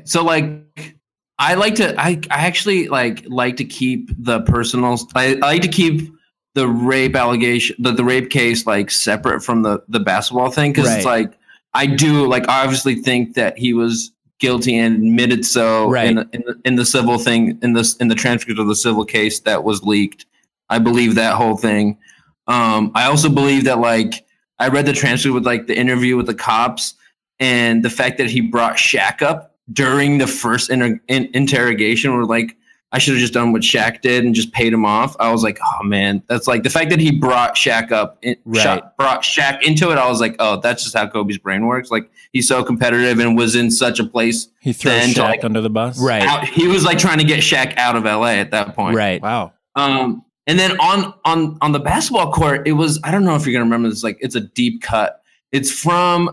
I actually like to keep the personal. I like to keep the rape allegation, the rape case, like separate from the basketball thing, because it's like I do obviously think that he was guilty and admitted so in the civil thing in the transcript of the civil case that was leaked. I believe that whole thing. I also believe that I read the transcript with the interview with the cops and the fact that he brought Shaq up during the first interrogation, where I should have just done what Shaq did and just paid him off. I was like, oh man, that's the fact that he brought Shaq up, brought Shaq into it. I was like, oh, that's just how Kobe's brain works. He's so competitive and was in such a place. He threw Shaq under the bus. Right. He was trying to get Shaq out of LA at that point. Right. Wow. And then on the basketball court, it was, I don't know if you're going to remember this, it's a deep cut. It's from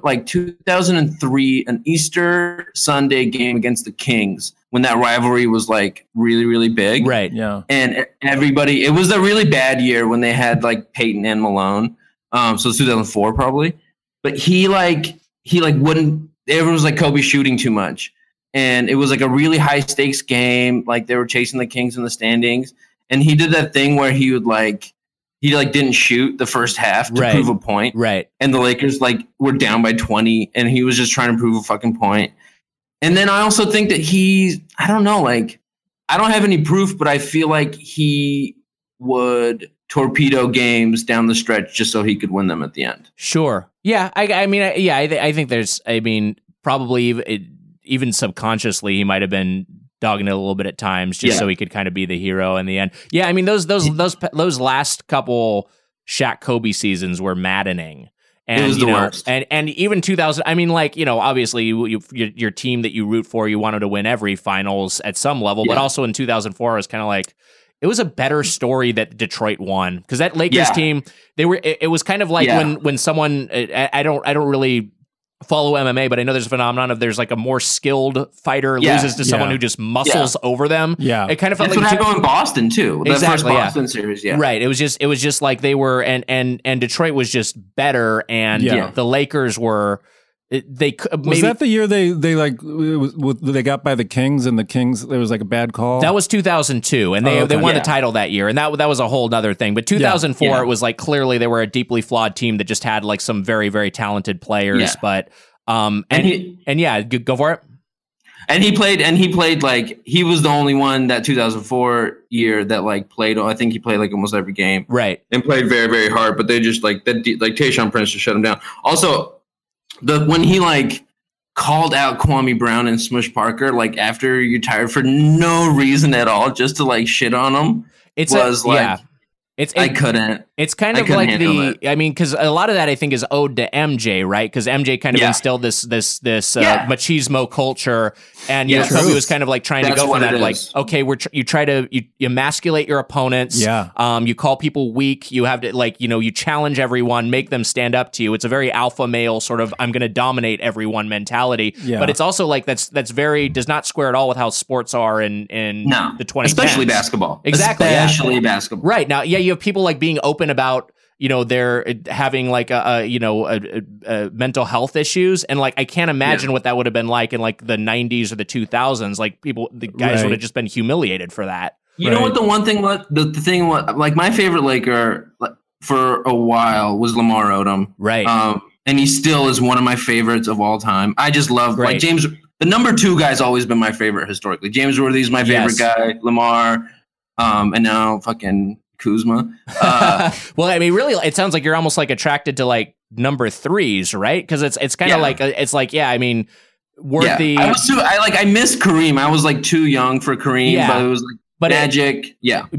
2003, an Easter Sunday game against the Kings, when that rivalry was really, really big. Right. Yeah. And everybody, it was a really bad year when they had Peyton and Malone. So it's 2004 probably. But he wouldn't, everyone was Kobe shooting too much. And it was a really high stakes game. They were chasing the Kings in the standings. And he did that thing where he would he didn't shoot the first half to prove a point. Right. And the Lakers were down by 20 and he was just trying to prove a fucking point. And then I also think that I don't know, I don't have any proof, but I feel like he would torpedo games down the stretch just so he could win them at the end. Sure. Yeah. I think there's, probably even subconsciously he might have been dogging it a little bit at times just so he could kind of be the hero in the end. Yeah, I mean those last couple Shaq Kobe seasons were maddening. And it was the worst. And even 2000, I mean obviously your team that you root for, you wanted to win every finals at some level, but also in 2004 it was kind of it was a better story that Detroit won, because that Lakers team, it was kind of when someone, I don't really follow MMA, but I know there's a phenomenon of there's a more skilled fighter loses to someone who just muscles over them. Yeah, it kind of felt that's what happened in Boston too. The first Boston series, right. It was just they were, and Detroit was just better, and the Lakers were. Was that the year they got by the Kings, and the Kings, there was like a bad call? That was 2002, and they won the title that year, and that was a whole other thing. But 2004, it was like clearly they were a deeply flawed team that just had like some very, very talented players. Yeah. But go for it. And he played like he was the only one that 2004 year that like played. I think he played like almost every game, right? And played very, very hard. But they just like Tayshaun Prince just shut him down. Also, when he like called out Kwame Brown and Smush Parker like after he retired for no reason at all, just to like shit on him, I couldn't. It's kind of like because a lot of that I think is owed to MJ, right? Because MJ kind of instilled this machismo culture, and Kobe was kind of like trying to go for that, like, okay, you try to emasculate your opponents, you call people weak, you have to like you challenge everyone, make them stand up to you. It's a very alpha male sort of I'm going to dominate everyone mentality, but it's also like that's very does not square at all with how sports are in the 2010s, especially basketball, especially basketball. Right now, you have people like being open about they're having like a mental health issues, and like I can't imagine what that would have been like in like the 90s or the 2000s. Like the guys would have just been humiliated for that. You know what the one thing was? The thing was like my favorite Laker for a while was Lamar Odom, right? And he still is one of my favorites of all time. I just love like James. The number 2 guy's always been my favorite historically. James Worthy's my favorite guy. Lamar, and now fucking Kuzma. Well, I mean, really, it sounds like you're almost like attracted to like number 3s, right? Because it's kind of like I mean, Worthy. Yeah. I missed Kareem. I was like too young for Kareem, but it was like Magic.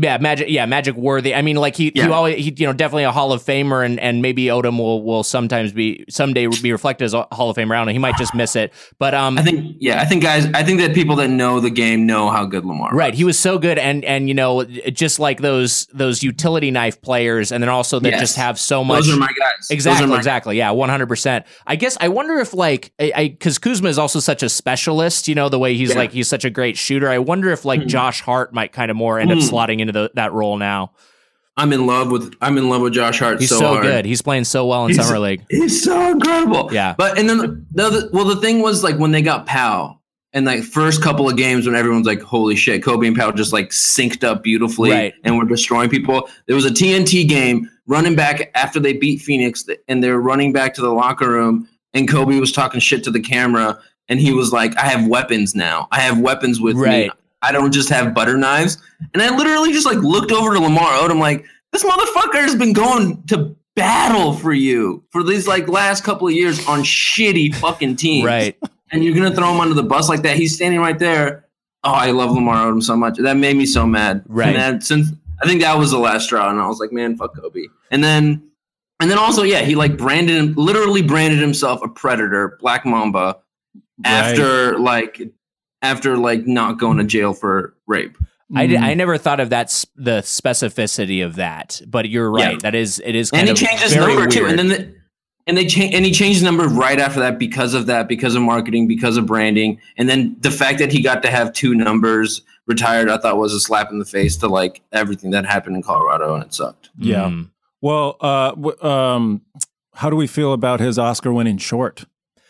Magic Worthy. I mean, like he definitely a Hall of Famer, and maybe Odom will someday be reflected as a Hall of Famer. I don't know. He might just miss it, but I think that people that know the game know how good Lamar was. Right. He was so good, and just like those utility knife players, and then also that just have so much. Those are my guys. Exactly. Yeah, 100%. I guess I wonder if like because Kuzma is also such a specialist. The way he's such a great shooter. I wonder if like Josh Hart might kind of more end up slotting into that role now. I'm in love with Josh Hart. He's so good. He's playing so well in Summer League. He's so incredible. Yeah. But and then the thing was like when they got Powell and like first couple of games when everyone's like, holy shit, Kobe and Powell just like synced up beautifully and were destroying people. There was a TNT game running back after they beat Phoenix, and they're running back to the locker room, and Kobe was talking shit to the camera, and he was like, I have weapons now. I have weapons with me. I don't just have butter knives. And I literally just like looked over to Lamar Odom like, this motherfucker has been going to battle for you for these like last couple of years on shitty fucking teams. Right. And you're going to throw him under the bus like that. He's standing right there. Oh, I love Lamar Odom so much. That made me so mad. Right. And I think that was the last straw. And I was like, man, fuck Kobe. And then also, he like literally branded himself a predator, Black Mamba, after not going to jail for rape. I never thought of that, the specificity of that, but you're right. It is kind of very weird. And he changed his number too, and he changed the number right after that because of marketing, because of branding, and then the fact that he got to have 2 numbers retired, I thought was a slap in the face to like everything that happened in Colorado, and it sucked. Yeah. Well, how do we feel about his Oscar-winning short?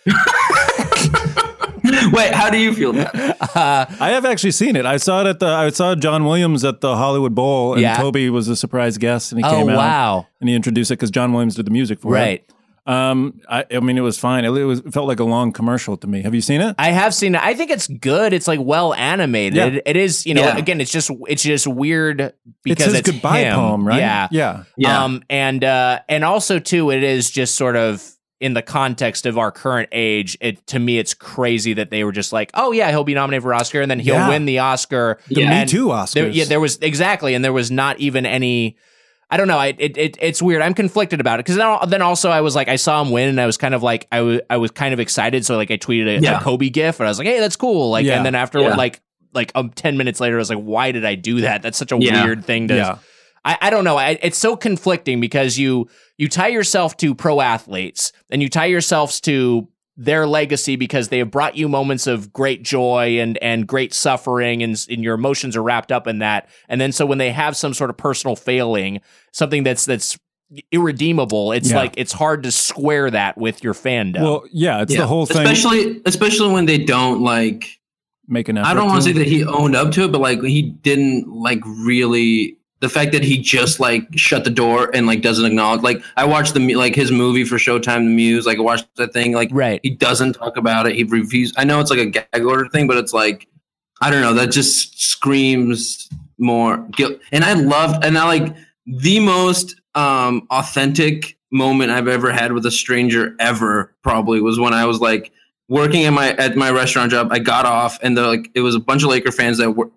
Wait, how do you feel about it? I have actually seen it. I saw it I saw John Williams at the Hollywood Bowl, and Kobe was a surprise guest, and he came out. Wow. And he introduced it because John Williams did the music for it. I mean, it was fine. It felt like a long commercial to me. Have you seen it? I have seen it. I think it's good. It's like well animated. Yeah. It is, again, it's just weird because it's his goodbye poem, right? Yeah. And also too, it is just sort of in the context of our current age. To me, it's crazy that they were just like, oh yeah, he'll be nominated for Oscar, and then he'll win the Oscar. The Me Too Oscars. There was exactly, and there was not even any. I don't know. It's weird. I'm conflicted about it because then also I was like, I saw him win, and I was kind of like, I was kind of excited. So like, I tweeted a Kobe gif, and I was like, hey, that's cool. Like, and then afterward, like 10 minutes later, I was like, why did I do that? That's such a weird thing to. Yeah. I don't know. It's so conflicting because you tie yourself to pro athletes, and you tie yourselves to their legacy because they have brought you moments of great joy and great suffering, and your emotions are wrapped up in that. And then so when they have some sort of personal failing, something that's irredeemable. It's like it's hard to square that with your fandom. Well, yeah, it's the whole thing. Especially when they don't like make an effort. I don't want to say that he owned up to it, but like he didn't like really. The fact that he just like shut the door and like doesn't acknowledge, like I watched his movie for Showtime, The Muse, like I watched that thing, like he doesn't talk about it. He refused. I know it's like a gag order thing, but it's like, I don't know, that just screams more guilt. And I like the most authentic moment I've ever had with a stranger ever probably was when I was like working at my restaurant job. I got off and it was a bunch of Laker fans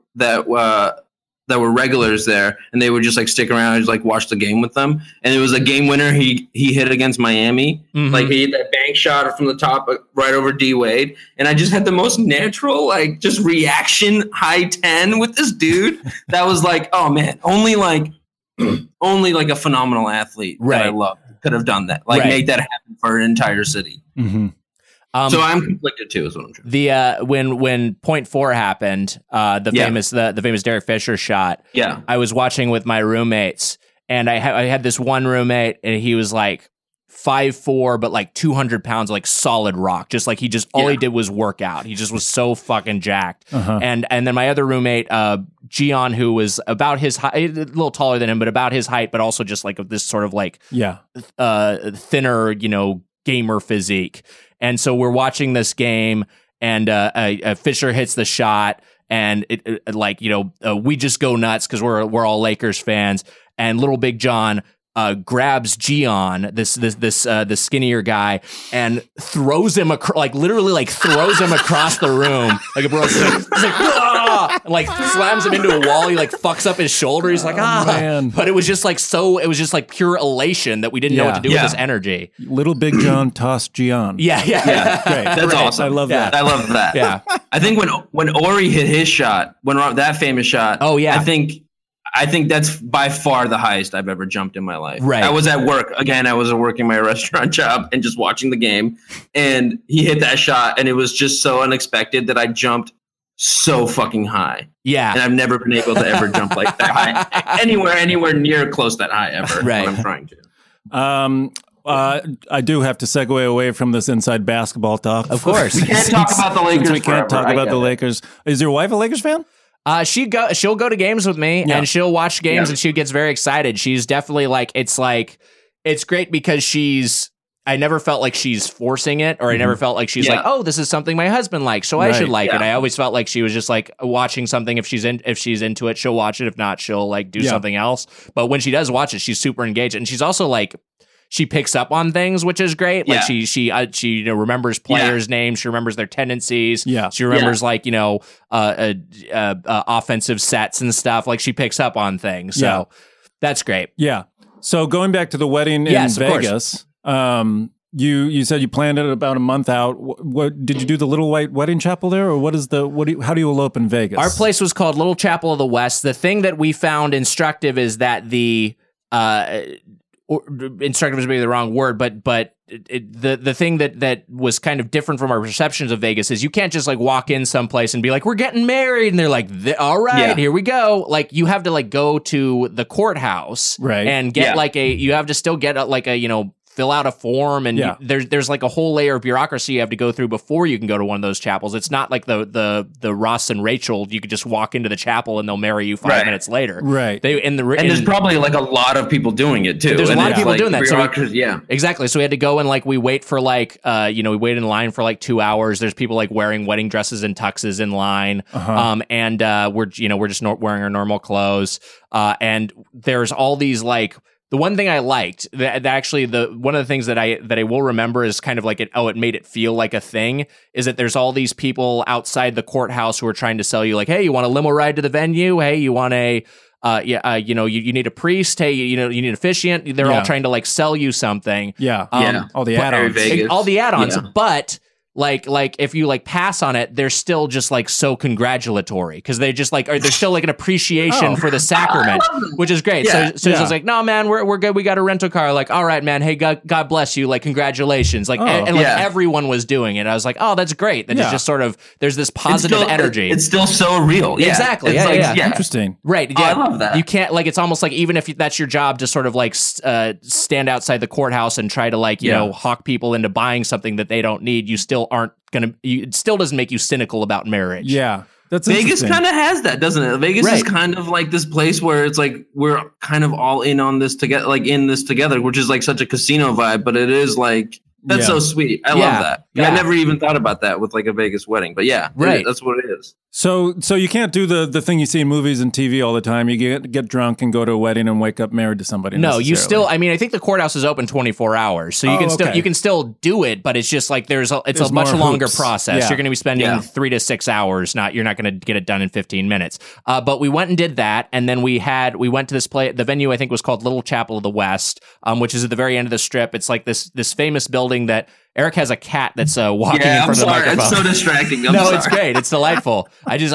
that were regulars there, and they would just like stick around and just like watch the game with them. And it was a game winner. He hit against Miami. Mm-hmm. Like he hit that bank shot from the top right over D Wade. And I just had the most natural, like just reaction high 10 with this dude. That was like, oh man, only like a phenomenal athlete that I love could have done that. Like make that happen for an entire city. Mm-hmm. So I'm conflicted too, is what I'm trying. The when Point 4 happened, the famous Derek Fisher shot. Yeah, I was watching with my roommates, and I had this one roommate, and he was like 5'4", but like 200 pounds, like solid rock. Just like all he did was work out. He just was so fucking jacked. Uh-huh. And then my other roommate, Gian, who was about his height, a little taller than him, but about his height, but also just like this sort of like thinner, gamer physique. And so we're watching this game, and Fisher hits the shot, and we just go nuts because we're all Lakers fans. And Little Big John grabs Gian, this skinnier guy, and throws him throws him across the room like a bro. He's like, ah! And like slams him into a wall. He like fucks up his shoulder. He's like, man. But it was just like it was just like pure elation that we didn't know what to do with this energy. Little Big John tossed Gian. Yeah. Great. That's awesome. I love that. I love that. Yeah. I think when Ori hit his shot, that famous shot. Oh yeah. I think that's by far the highest I've ever jumped in my life. Right. I was at work. Again, I was working my restaurant job and just watching the game. And he hit that shot, and it was just so unexpected that I jumped so fucking high. Yeah. And I've never been able to ever jump like that high. Anywhere near close that high ever. Right. I'm trying to. I do have to segue away from this inside basketball talk. Of course. We can't talk about the Lakers. We can't talk about the Lakers. Is your wife a Lakers fan? She'll go to games with me and she'll watch games and she gets very excited. She's definitely it's great because I never felt like she's forcing it, or I never felt like she's like, oh, this is something my husband likes, so I should like it. I always felt like she was just like watching something. If she's into it, she'll watch it. If not, she'll like do something else. But when she does watch it, she's super engaged, and she's also like, she picks up on things, which is great. Like she remembers players' names. She remembers their tendencies. Yeah. She remembers offensive sets and stuff. Like she picks up on things. So that's great. Yeah. So going back to the wedding in Vegas, you said you planned it about a month out. What did you do? The Little White Wedding Chapel there, or how do you elope in Vegas? Our place was called Little Chapel of the West. The thing that we found instructive is that instructive is maybe the wrong word, but the thing that was kind of different from our perceptions of Vegas is you can't just like walk in someplace and be like, we're getting married, and they're like, all right, here we go. Like you have to like go to the courthouse, right, and get you have to still get fill out a form, and there's like a whole layer of bureaucracy you have to go through before you can go to one of those chapels. It's not like the Ross and Rachel. You could just walk into the chapel and they'll marry you 5 minutes later. Right. And there's probably like a lot of people doing it too. There's a lot of people doing that. So exactly. So we had to go and like we wait for we wait in line for like 2 hours. There's people like wearing wedding dresses and tuxes in line. Uh-huh. And we're just wearing our normal clothes. And there's all these like. The one thing I liked that actually one of the things that I will remember is kind of like it made it feel like a thing is that there's all these people outside the courthouse who are trying to sell you like, hey, you want a limo ride to the venue? Hey, you want you need a priest? Hey, you need an officiant? They're all trying to like sell you something. All the add-ons. All the add-ons. Yeah. But like if you like pass on it, they're still just like so congratulatory because they just like, or there's still like an appreciation for the sacrament, which is great. So I was like, no, man, we're good. We got a rental car. Like, all right, man. Hey, God bless you. Like, congratulations. Like, and everyone was doing it. I was like, oh, that's great. That it's just sort of, there's this positive energy. It's still so real. Yeah. Exactly. It's interesting. Right. Yeah. I love that. You can't like, it's almost like, even if that's your job to sort of like stand outside the courthouse and try to like, you know, hawk people into buying something that they don't need, you still aren't gonna, it still doesn't make you cynical about marriage. Yeah. That's Vegas kind of has that, doesn't it? Vegas is kind of like this place where it's like we're kind of all in on this together, like in this together, which is like such a casino vibe, but it is like, that's so sweet. I love that. I never even thought about that with like a Vegas wedding, but that's what it is. So you can't do the thing you see in movies and TV all the time. You get drunk and go to a wedding and wake up married to somebody. No, you still. I mean, I think the courthouse is open 24 hours, so you can still do it, but it's just like it's a much longer process. Yeah. You're going to be spending 3 to 6 hours. You're not going to get it done in 15 minutes. But we went and did that, and then we went to this play. The venue I think was called Little Chapel of the West, which is at the very end of the strip. It's like this famous building that Eric has a cat that's walking in front of the microphone. It's so distracting. It's great. It's delightful.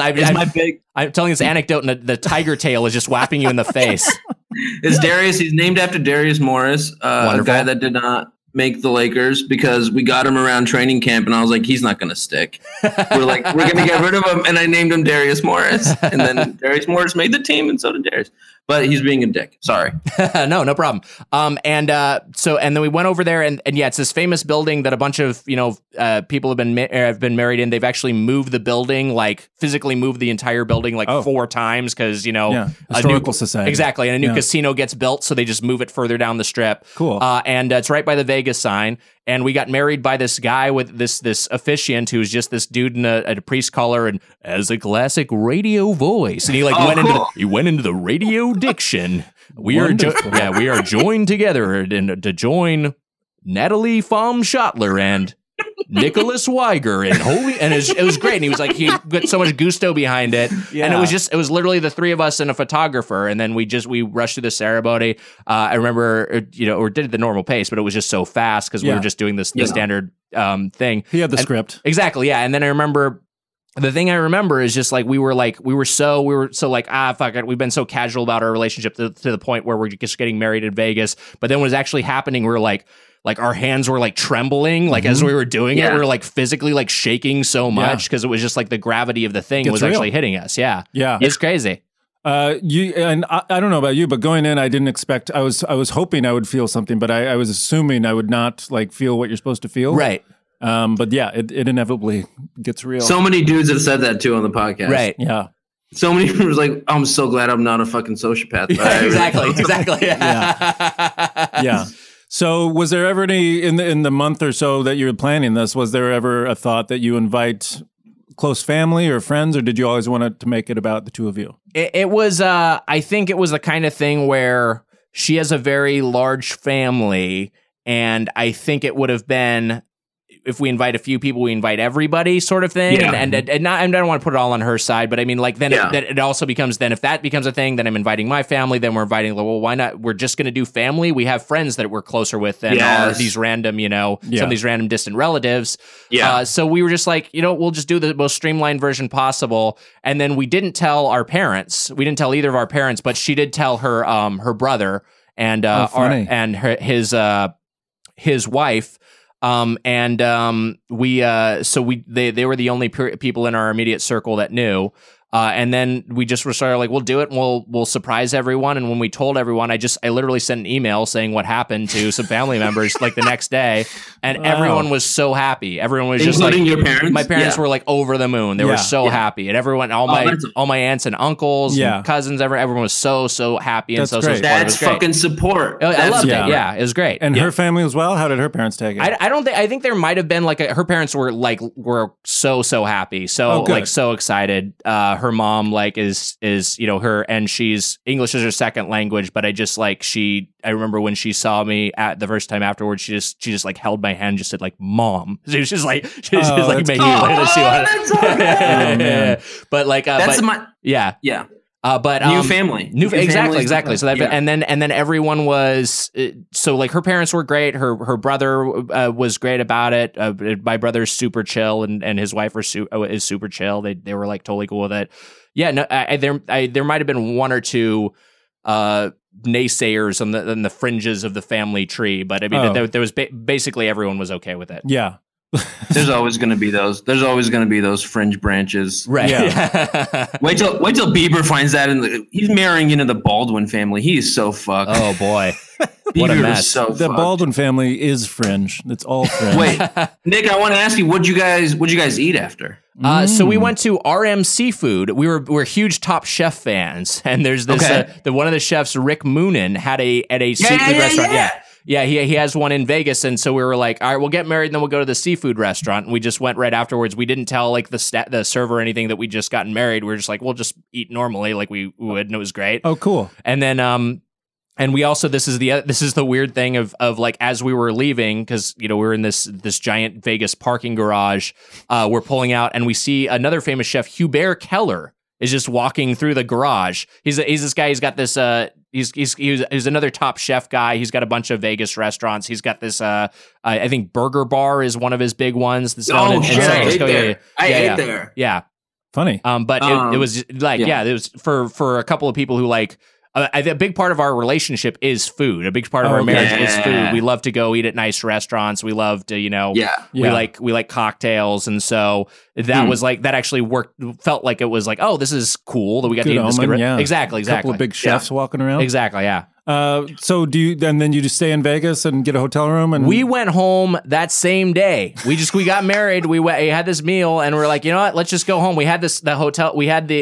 I'm telling this anecdote, and the tiger tail is just whapping you in the face. It's Darius. He's named after Darius Morris, a guy that did not make the Lakers, because we got him around training camp, and I was like, he's not going to stick. We're going to get rid of him, and I named him Darius Morris. And then Darius Morris made the team, and so did Darius. But he's being a dick. Sorry. No problem. And then we went over there, and it's this famous building that a bunch of people have been married in. They've actually moved the building, like physically moved the entire building 4 times because historical society, exactly, and a new casino gets built, so they just move it further down the strip. Cool. And it's right by the Vegas sign. And we got married by this guy with this officiant who's just this dude in a priest collar and has a classic radio voice. And he went into the radio diction. We are joined together to join Natalie Schottler and Nicholas Weiger and it was great. And he was like, he got so much gusto behind it. Yeah. And it was literally the 3 of us and a photographer. And then we rushed through the ceremony. I remember, or did it the normal pace, but it was just so fast because we were just doing the standard thing. He had the script. Exactly. Yeah. And then I remember, the thing I remember is just like, we were so like, fuck it. We've been so casual about our relationship to the point where we're just getting married in Vegas. But then when it was actually happening, we were like our hands were like trembling, like as we were doing it, we were like physically like shaking so much because it was just like the gravity of the thing was real. Actually hitting us. Yeah. Yeah. It's crazy. I don't know about you, but going in, I didn't expect, I was hoping I would feel something, but I was assuming I would not like feel what you're supposed to feel. Right. But yeah, it inevitably gets real. So many dudes have said that too on the podcast. Right. Yeah. So many people was like, I'm so glad I'm not a fucking sociopath. Yeah, exactly. Yeah. So was there ever any, in the month or so that you were planning this, was there ever a thought that you invite close family or friends, or did you always want to make it about the 2 of you? It was, I think it was the kind of thing where she has a very large family, and I think it would have been, if we invite a few people, we invite everybody sort of thing. Yeah. And I don't want to put it all on her side, but I mean, like, then it also becomes, then if that becomes a thing, then I'm inviting my family, then we're inviting, well, why not? We're just going to do family. We have friends that we're closer with than all these random, some of these random distant relatives. Yeah. So we were just like, we'll just do the most streamlined version possible. And then we didn't tell our parents. We didn't tell either of our parents, but she did tell her brother and his wife. They were the only people in our immediate circle that knew. And then we just started like, we'll do it and we'll surprise everyone. And when we told everyone, I literally sent an email saying what happened to some family members like the next day. And everyone was so happy. Everyone was including just like, your parents? My parents were like over the moon. They were so happy. And everyone, all my aunts and uncles and cousins, everyone was so happy and so supportive. That's fucking support. I loved it. Yeah, it was great. And her family as well? How did her parents take it? I think there might have been like her parents were so happy. So so excited. Her mom is her, and she's English is her second language, but I remember when she saw me at the first time afterwards, she just like held my hand, just said like mom. She was just like making that's so but like that's yeah. But new family, exactly. So that, and then everyone was so like her parents were great. Her brother was great about it. My brother's super chill, and his wife is super chill. They were like totally cool with it. Yeah, no, there might have been one or two naysayers on the fringes of the family tree, but I mean, there was basically everyone was okay with it. Yeah. There's always going to be those. There's always going to be those fringe branches, right? Yeah. wait till Bieber finds that, he's marrying into the Baldwin family. He is so fucked. Oh boy, what a mess! So the fucked. Baldwin family is fringe. It's all fringe. Wait, Nick, I want to ask you, what'd you guys eat after? So we went to RM Seafood. We're huge Top Chef fans, and there's this one of the chefs, Rick Moonen, had a seafood restaurant. Yeah, he has one in Vegas, and so we were like, all right, we'll get married, and then we'll go to the seafood restaurant. And we just went right afterwards. We didn't tell like the server or anything that we just gotten married. We were just like, we'll just eat normally, like we would, and it was great. Oh, cool. And then and we also this is the weird thing of like as we were leaving, because we were in this giant Vegas parking garage. We're pulling out, and we see another famous chef, Hubert Keller, is just walking through the garage. He's this guy. He's got this. He's another Top Chef guy. He's got a bunch of Vegas restaurants. He's got this. I think Burger Bar is one of his big ones. I ate there. Yeah, funny. But it was like it was for a couple of people who like. A big part of our relationship is food. A big part of our marriage is food. We love to go eat at nice restaurants. We love to, we like cocktails, and so that was like that actually felt like it was like, oh, this is cool that we got to eat this good. Exactly. A couple of big chefs walking around. Exactly, yeah. So then you just stay in Vegas and get a hotel room? And we went home that same day. We got married. We had this meal, and we're like, you know what? Let's just go home. We had the hotel. We had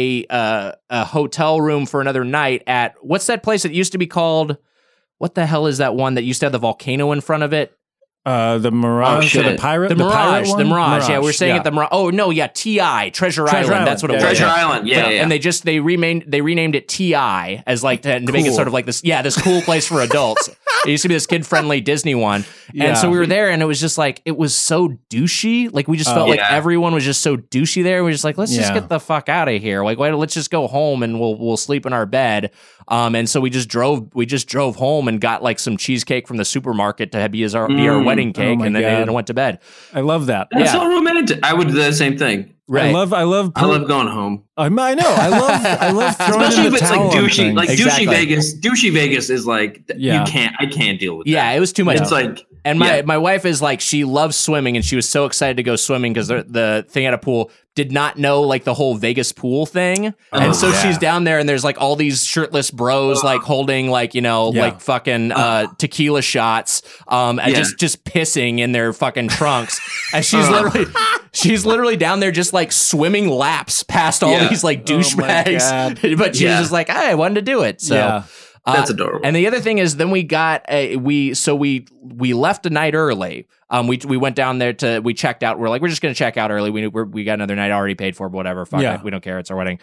a hotel room for another night at what's that place that used to be called? What the hell is that one that used to have the volcano in front of it? The Mirage, the Pirate, the Mirage. Yeah, we're saying at the Mirage. Oh no, yeah, TI, Treasure Island. That's what it was. Treasure Island. Yeah. And they renamed it TI as like to make it sort of like this. Yeah, this cool place for adults. It used to be this kid-friendly Disney one, and so we were there, and it was just like it was so douchey. Like we just felt like everyone was just so douchey there. We were just like, let's just get the fuck out of here. Like, let's just go home and we'll sleep in our bed. And so we just drove home and got like some cheesecake from the supermarket to be our wedding cake, and then went to bed. I love that. That's so romantic. I would do the same thing. Right. I love going home. I know. I love throwing especially in the if it's like douchey, like exactly. douchey Vegas. Douchey Vegas is like I can't deal with that. Yeah, it was too much. It's like, and my wife is like, she loves swimming, and she was so excited to go swimming because the thing at a pool did not know like the whole Vegas pool thing, and so she's down there, and there's like all these shirtless bros like holding like like fucking tequila shots, and just pissing in their fucking trunks, and she's literally down there just like swimming laps past all these like douchebags, but she was just like, I wanted to do it, so. That's adorable. And the other thing is, then we got we left a night early. We went down there we checked out. We're like, we're just going to check out early. We got another night already paid for, but whatever. Fuck it. We don't care. It's our wedding.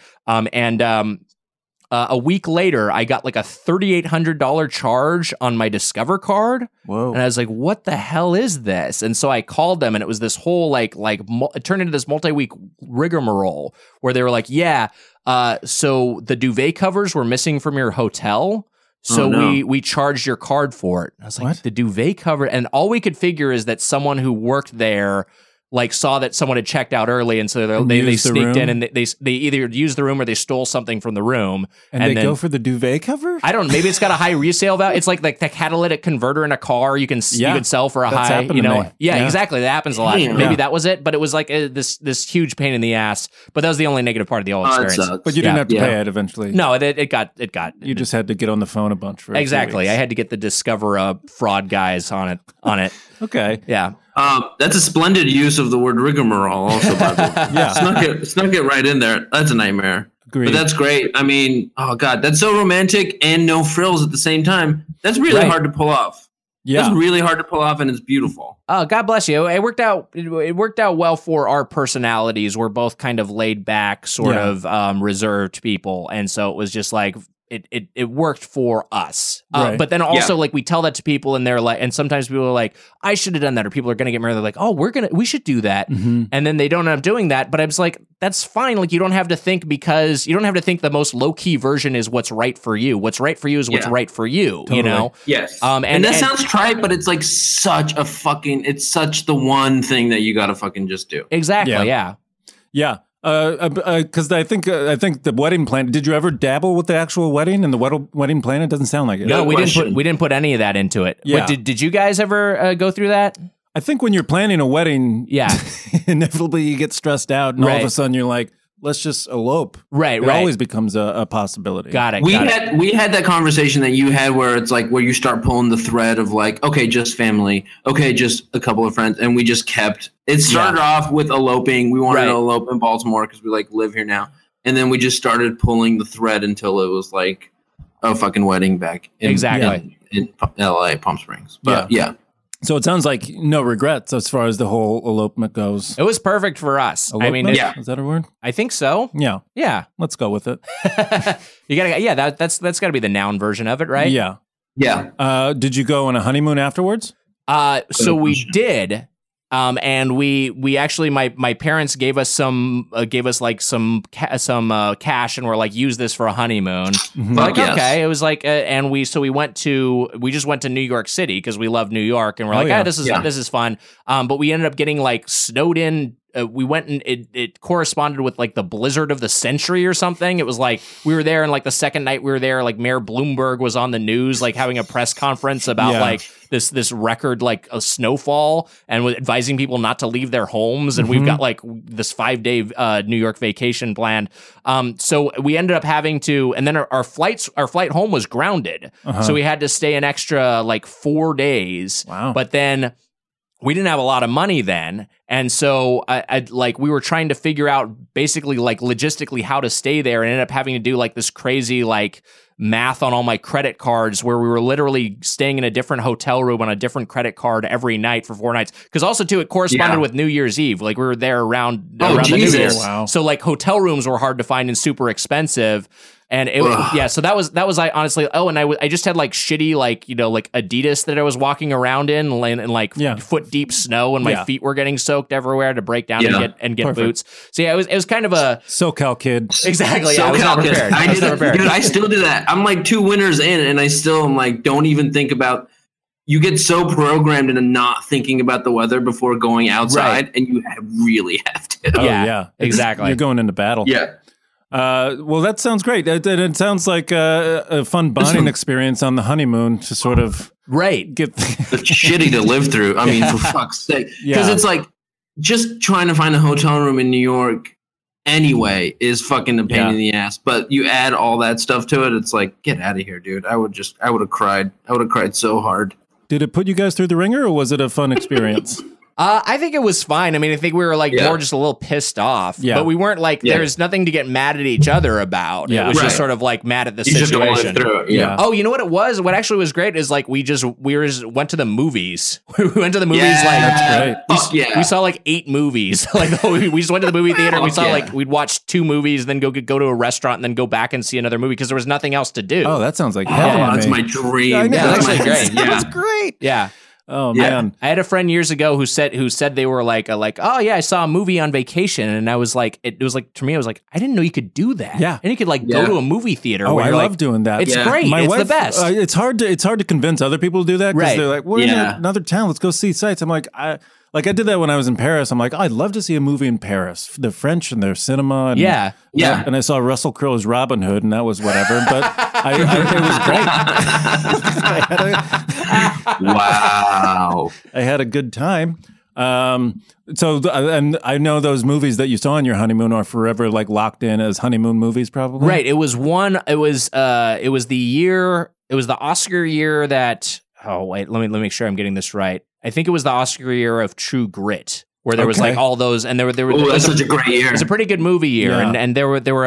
A week later, I got like a $3,800 charge on my Discover card. Whoa. And I was like, what the hell is this? And so I called them, and it was this whole it turned into this multi-week rigmarole where they were like, so the duvet covers were missing from your hotel. So we charged your card for it. I was like, what? The duvet cover? And all we could figure is that someone who worked there like saw that someone had checked out early, and so they sneaked in, and they either used the room or they stole something from the room. And they go for the duvet cover? I don't know. Maybe it's got a high resale value. It's like the catalytic converter in a car you can sell for a high, exactly. That happens a lot. Damn. Maybe that was it, but it was like this huge pain in the ass. But that was the only negative part of the whole experience. But you didn't have to pay it eventually. No, it got. You just had to get on the phone a bunch for exactly. I had to get the Discover fraud guys on it. Okay. Yeah. That's a splendid use of the word rigmarole also, by the way. Snuck it right in there. That's a nightmare. Agreed. But that's great. I mean, oh God, that's so romantic and no frills at the same time. That's really hard to pull off. Yeah. That's really hard to pull off, and it's beautiful. Oh, God bless you. It worked out well for our personalities. We're both kind of laid back, sort of reserved people. And so it was just like, it worked for us. Right. But then also like we tell that to people and they're like, and sometimes people are like, I should have done that, or people are going to get married. They're like, oh, we should do that. Mm-hmm. And then they don't end up doing that. But I was like, that's fine. Like you don't have to think, because you don't have to think the most low key version is what's right for you. What's right for you is what's right for you. Totally. You know? Yes. And that sounds trite, but it's like it's such the one thing that you got to fucking just do. Exactly. Yeah. Because I think the wedding plan. Did you ever dabble with the actual wedding and the wedding plan? It doesn't sound like it. No, we didn't put any of that into it. Yeah. But did you guys ever go through that? I think when you're planning a wedding, inevitably you get stressed out, and all of a sudden you're like, let's just elope. Right. It always becomes a possibility. Got it. We had that conversation that you had where it's like where you start pulling the thread of like, okay, just family, okay, just a couple of friends, and we just kept. It started off with eloping. We wanted to elope in Baltimore because we like live here now, and then we just started pulling the thread until it was like a fucking wedding back in LA, Palm Springs. But yeah. So it sounds like no regrets as far as the whole elopement goes. It was perfect for us. Elopement? I mean, is that a word? I think so. Yeah. Yeah. Let's go with it. You gotta. That's got to be the noun version of it, right? Yeah. Yeah. Did you go on a honeymoon afterwards? So we did. And we actually, my parents gave us some cash, and were like, use this for a honeymoon. Mm-hmm. Like, okay, it was like, and we just went to New York City because we love New York, and we're this is fun. But we ended up getting like snowed in. We went and it corresponded with like the blizzard of the century or something. It was like we were there, and like the second night we were there, like Mayor Bloomberg was on the news, like having a press conference about like this record like a snowfall, and advising people not to leave their homes. And we've got like this 5-day New York vacation planned. So we ended up having to, and then our flight home was grounded, so we had to stay an extra like 4 days. Wow! But then we didn't have a lot of money then. And so I like we were trying to figure out basically like logistically how to stay there, and ended up having to do like this crazy like math on all my credit cards where we were literally staying in a different hotel room on a different credit card every night for 4 nights. Because also too, it corresponded with New Year's Eve. Like we were there around the New Year. Wow. So like hotel rooms were hard to find and super expensive. And it so that was I honestly and I just had like shitty like like Adidas that I was walking around in like foot deep snow, and my feet were getting soaked everywhere to break down and get boots. So it was kind of a SoCal kid. Exactly. I was not prepared. Dude, I still do that. I'm like 2 winters in, and I still am like don't even think about. You get so programmed into not thinking about the weather before going outside, and you really have to. Oh yeah, exactly. You're going into battle. Yeah. Well, that sounds great. It sounds like a fun bonding experience on the honeymoon to sort of get it's shitty to live through. I mean, for fuck's sake, because it's like just trying to find a hotel room in New York anyway is fucking a pain in the ass. But you add all that stuff to it, it's like get out of here, dude. I would have cried. I would have cried so hard. Did it put you guys through the ringer, or was it a fun experience? I think it was fine. I mean, I think we were like more just a little pissed off, but we weren't like there's nothing to get mad at each other about. It was just sort of like mad at the situation. Oh, you know what it was? What actually was great is like we just went to the movies. We went to the movies that's great. We saw like 8 movies. Like we just went to the movie theater. We saw like we'd watch 2 movies, then go to a restaurant, and then go back and see another movie because there was nothing else to do. Oh, that sounds like heaven. That's my dream. That's actually great. That's great. Yeah. Oh man! I had a friend years ago who said they were like oh yeah, I saw a movie on vacation, and I was like it was like to me I was like I didn't know you could do that. Yeah, and you could like go to a movie theater. Oh, where I love like, doing that. It's great. My it's wife, the best. It's hard to convince other people to do that because they're like, we're in another town. Let's go see sights. I'm like I did that when I was in Paris. I'm like, I'd love to see a movie in Paris. The French and their cinema. And, and I saw Russell Crowe's Robin Hood, and that was whatever. But it was great. Wow. I had a good time. So, and I know those movies that you saw on your honeymoon are forever like locked in as honeymoon movies, probably. Right. It was the Oscar year that. Oh wait, let me make sure I'm getting this right. I think it was the Oscar year of True Grit, where there was like all those, and there were. Oh, that's such a great year. It was a pretty good movie year, and there were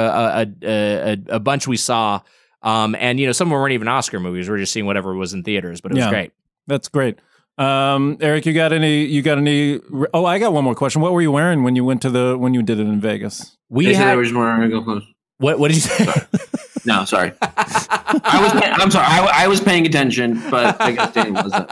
a bunch we saw, and some of them weren't even Oscar movies. We were just seeing whatever was in theaters, but it was great. That's great. Eric, you got any? Oh, I got one more question. What were you wearing when you did it in Vegas? What did you say? No, sorry. I'm sorry. I was paying attention, but I guess Danny wasn't.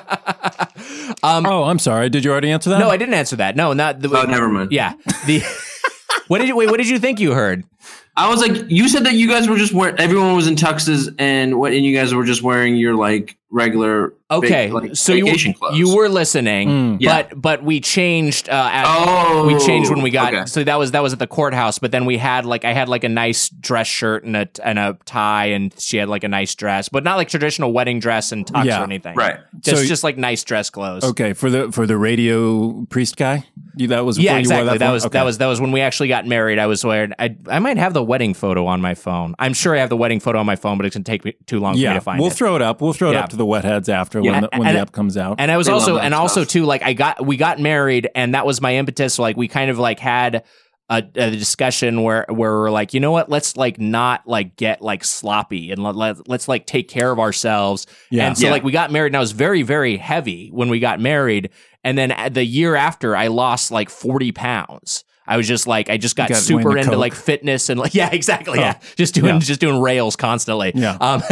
I'm sorry. Did you already answer that? No, I didn't answer that. No, not the. Oh, never mind. Yeah. What did you think you heard? I was like, you said that you guys were just wearing. Everyone was in tuxes, and you guys were just wearing your like regular. Okay, so vacation clothes. You were listening, but we changed. We changed when we got. Okay. So that was at the courthouse. But then I had a nice dress shirt and a tie, and she had like a nice dress, but not like traditional wedding dress and tux or anything. Right. Just like nice dress clothes. Okay, for the radio priest guy. That was exactly. That was when we actually got married. I was wearing. I might have the wedding photo on my phone. I'm sure I have the wedding photo on my phone, but it's gonna take me too long for me to find it. We'll throw it up. We'll throw it up to the wet heads after when the app comes out. And I was also too like we got married, and that was my impetus. Like we kind of like had a discussion where we're like, you know what, let's like not like get like sloppy and let's like take care of ourselves. And so like we got married, and I was very, very heavy when we got married. And then the year after, I lost like 40 pounds. I was just like, I just got super into like fitness and like, exactly. Oh. Yeah. Just doing rails constantly. Yeah.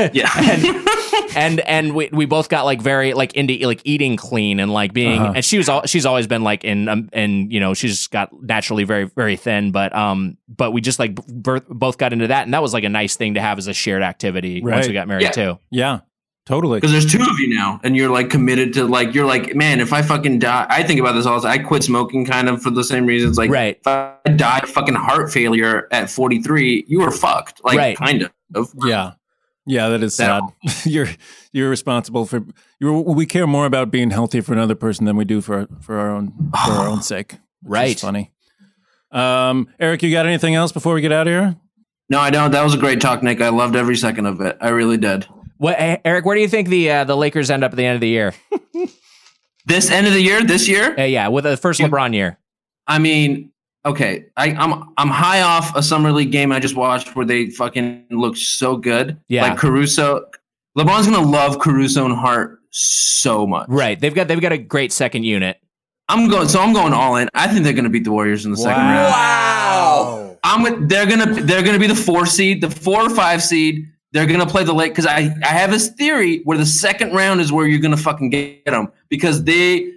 And we both got like very like into like eating clean and like being, and she's always been like and you know, she's got naturally very, very thin, but we just like both got into that. And that was like a nice thing to have as a shared activity once we got married too. Yeah. Totally. Because there's two of you now, and you're like committed to like, you're like, man, if I fucking die, I think about this all the time. I quit smoking kind of for the same reasons. Like, if I die of fucking heart failure at 43, you are fucked. Like, kind of. Yeah. Yeah, that is sad. You're responsible for. We care more about being healthy for another person than we do for our own sake. Which is funny. Eric, you got anything else before we get out of here? No, I don't. That was a great talk, Nick. I loved every second of it. I really did. What, Eric? Where do you think the Lakers end up at the end of the year? This end of the year? This year? Yeah, with the first LeBron year. I mean, okay, I'm high off a summer league game I just watched where they fucking looked so good. Yeah, like Caruso. LeBron's gonna love Caruso and Hart so much. Right. They've got a great second unit. I'm going all in. I think they're gonna beat the Warriors in the second round. Wow. They're gonna be the 4 seed, the 4 or 5 seed. They're going to play the late because I have this theory where the second round is where you're going to fucking get them because they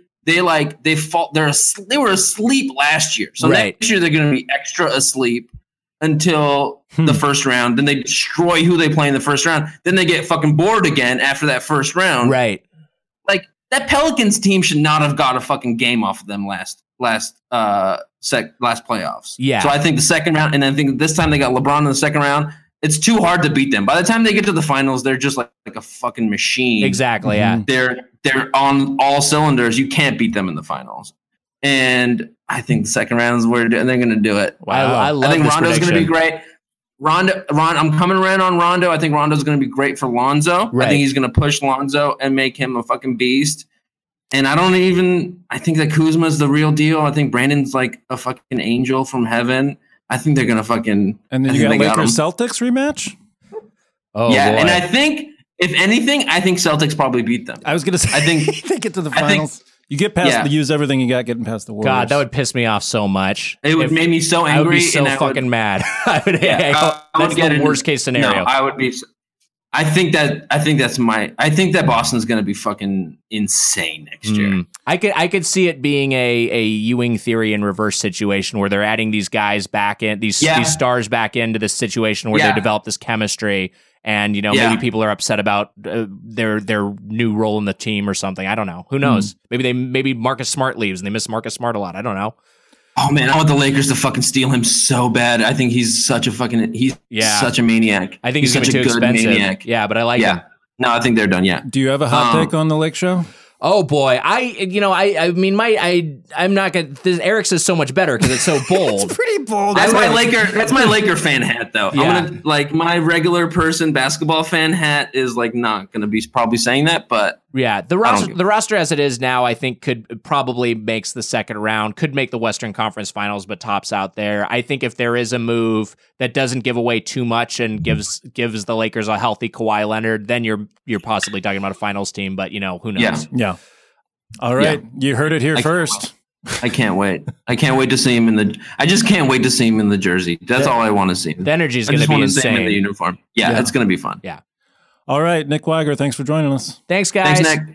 were asleep last year. So next year they're going to be extra asleep until the first round. Then they destroy who they play in the first round. Then they get fucking bored again after that first round. Right. Like that Pelicans team should not have got a fucking game off of them last playoffs. Yeah. So I think the second round, and I think this time they got LeBron in the second round. It's too hard to beat them. By the time they get to the finals, they're just like a fucking machine. Exactly, yeah. They're on all cylinders. You can't beat them in the finals. And I think the second round is where they're going to do it. Wow. I think Rondo's going to be great. I'm coming around on Rondo. I think Rondo's going to be great for Lonzo. Right. I think he's going to push Lonzo and make him a fucking beast. And I think that Kuzma's the real deal. I think Brandon's like a fucking angel from heaven. I think they're gonna fucking. And then you got Lakers Celtics rematch. Oh yeah, boy. And I think if anything, I think Celtics probably beat them. I was gonna say, I think they get to the finals. You get past use everything you got getting past the Warriors. God, that would piss me off so much. It would make me so angry. I would be so fucking mad. That's the worst case scenario. No, I would be. I think that Boston's going to be fucking insane next year. I could see it being a Ewing theory in reverse situation where they're adding these guys back in, these stars back into this situation where they develop this chemistry, and maybe people are upset about their new role in the team or something. I don't know. Who knows? Maybe Marcus Smart leaves and they miss Marcus Smart a lot. I don't know. Oh man, I want the Lakers to fucking steal him so bad. I think he's such a such a maniac. I think he's such a good expensive. Maniac. Yeah, but I like him. No, I think they're done. Yeah. Do you have a hot take on the Lake Show? Oh boy, I'm not gonna. Eric's is so much better because it's so bold. It's pretty bold. That's my Laker fan hat though. Yeah. I'm gonna like my regular person basketball fan hat is like not gonna be probably saying that, but yeah, the roster as it is now, I think could probably makes the second round, could make the Western Conference Finals, but tops out there. I think if there is a move that doesn't give away too much and gives the Lakers a healthy Kawhi Leonard, then you're possibly talking about a finals team. But who knows? Yeah. All right, you heard it here first. I can't wait. I can't wait to see him I just can't wait to see him in the jersey. That's all I want to see. The energy is going to be insane. I just want to see him in the uniform. Yeah, it's going to be fun. Yeah. All right, Nick Weiger, thanks for joining us. Thanks, guys. Thanks, Nick.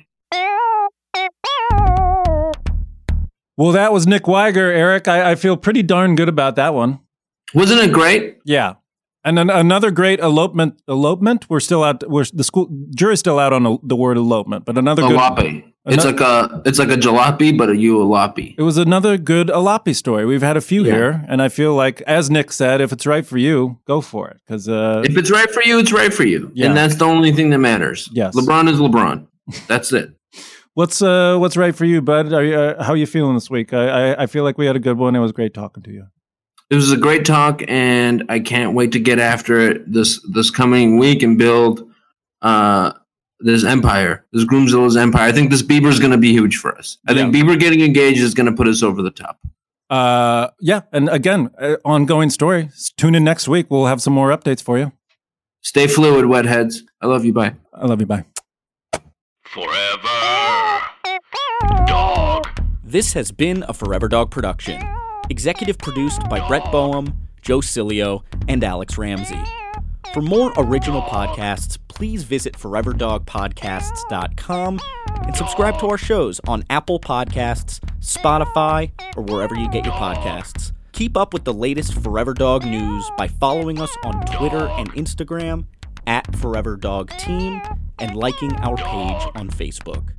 Well, that was Nick Weiger, Eric. I feel pretty darn good about that one. Wasn't it great? Yeah. And another great elopement. We're still out. The school jury's still out on the word elopement, but another jalopy. It's like a jalopy, but a jalopy. It was another good jalopy story. We've had a few here, and I feel like, as Nick said, if it's right for you, go for it. Because if it's right for you, it's right for you, and that's the only thing that matters. Yes, LeBron is LeBron. That's it. What's right for you, bud? How are you feeling this week? I feel like we had a good one. It was great talking to you. It was a great talk, and I can't wait to get after it this coming week and build this empire, this Groomzilla's empire. I think this Bieber is going to be huge for us. I think Bieber getting engaged is going to put us over the top. Yeah, and again, ongoing story. Tune in next week. We'll have some more updates for you. Stay fluid, wetheads. I love you. Bye. I love you. Bye. Forever Dog. This has been a Forever Dog production. Executive produced by Brett Boehm, Joe Cilio, and Alex Ramsey. For more original podcasts, please visit foreverdogpodcasts.com and subscribe to our shows on Apple Podcasts, Spotify, or wherever you get your podcasts. Keep up with the latest Forever Dog news by following us on Twitter and Instagram @ForeverDogTeam and liking our page on Facebook.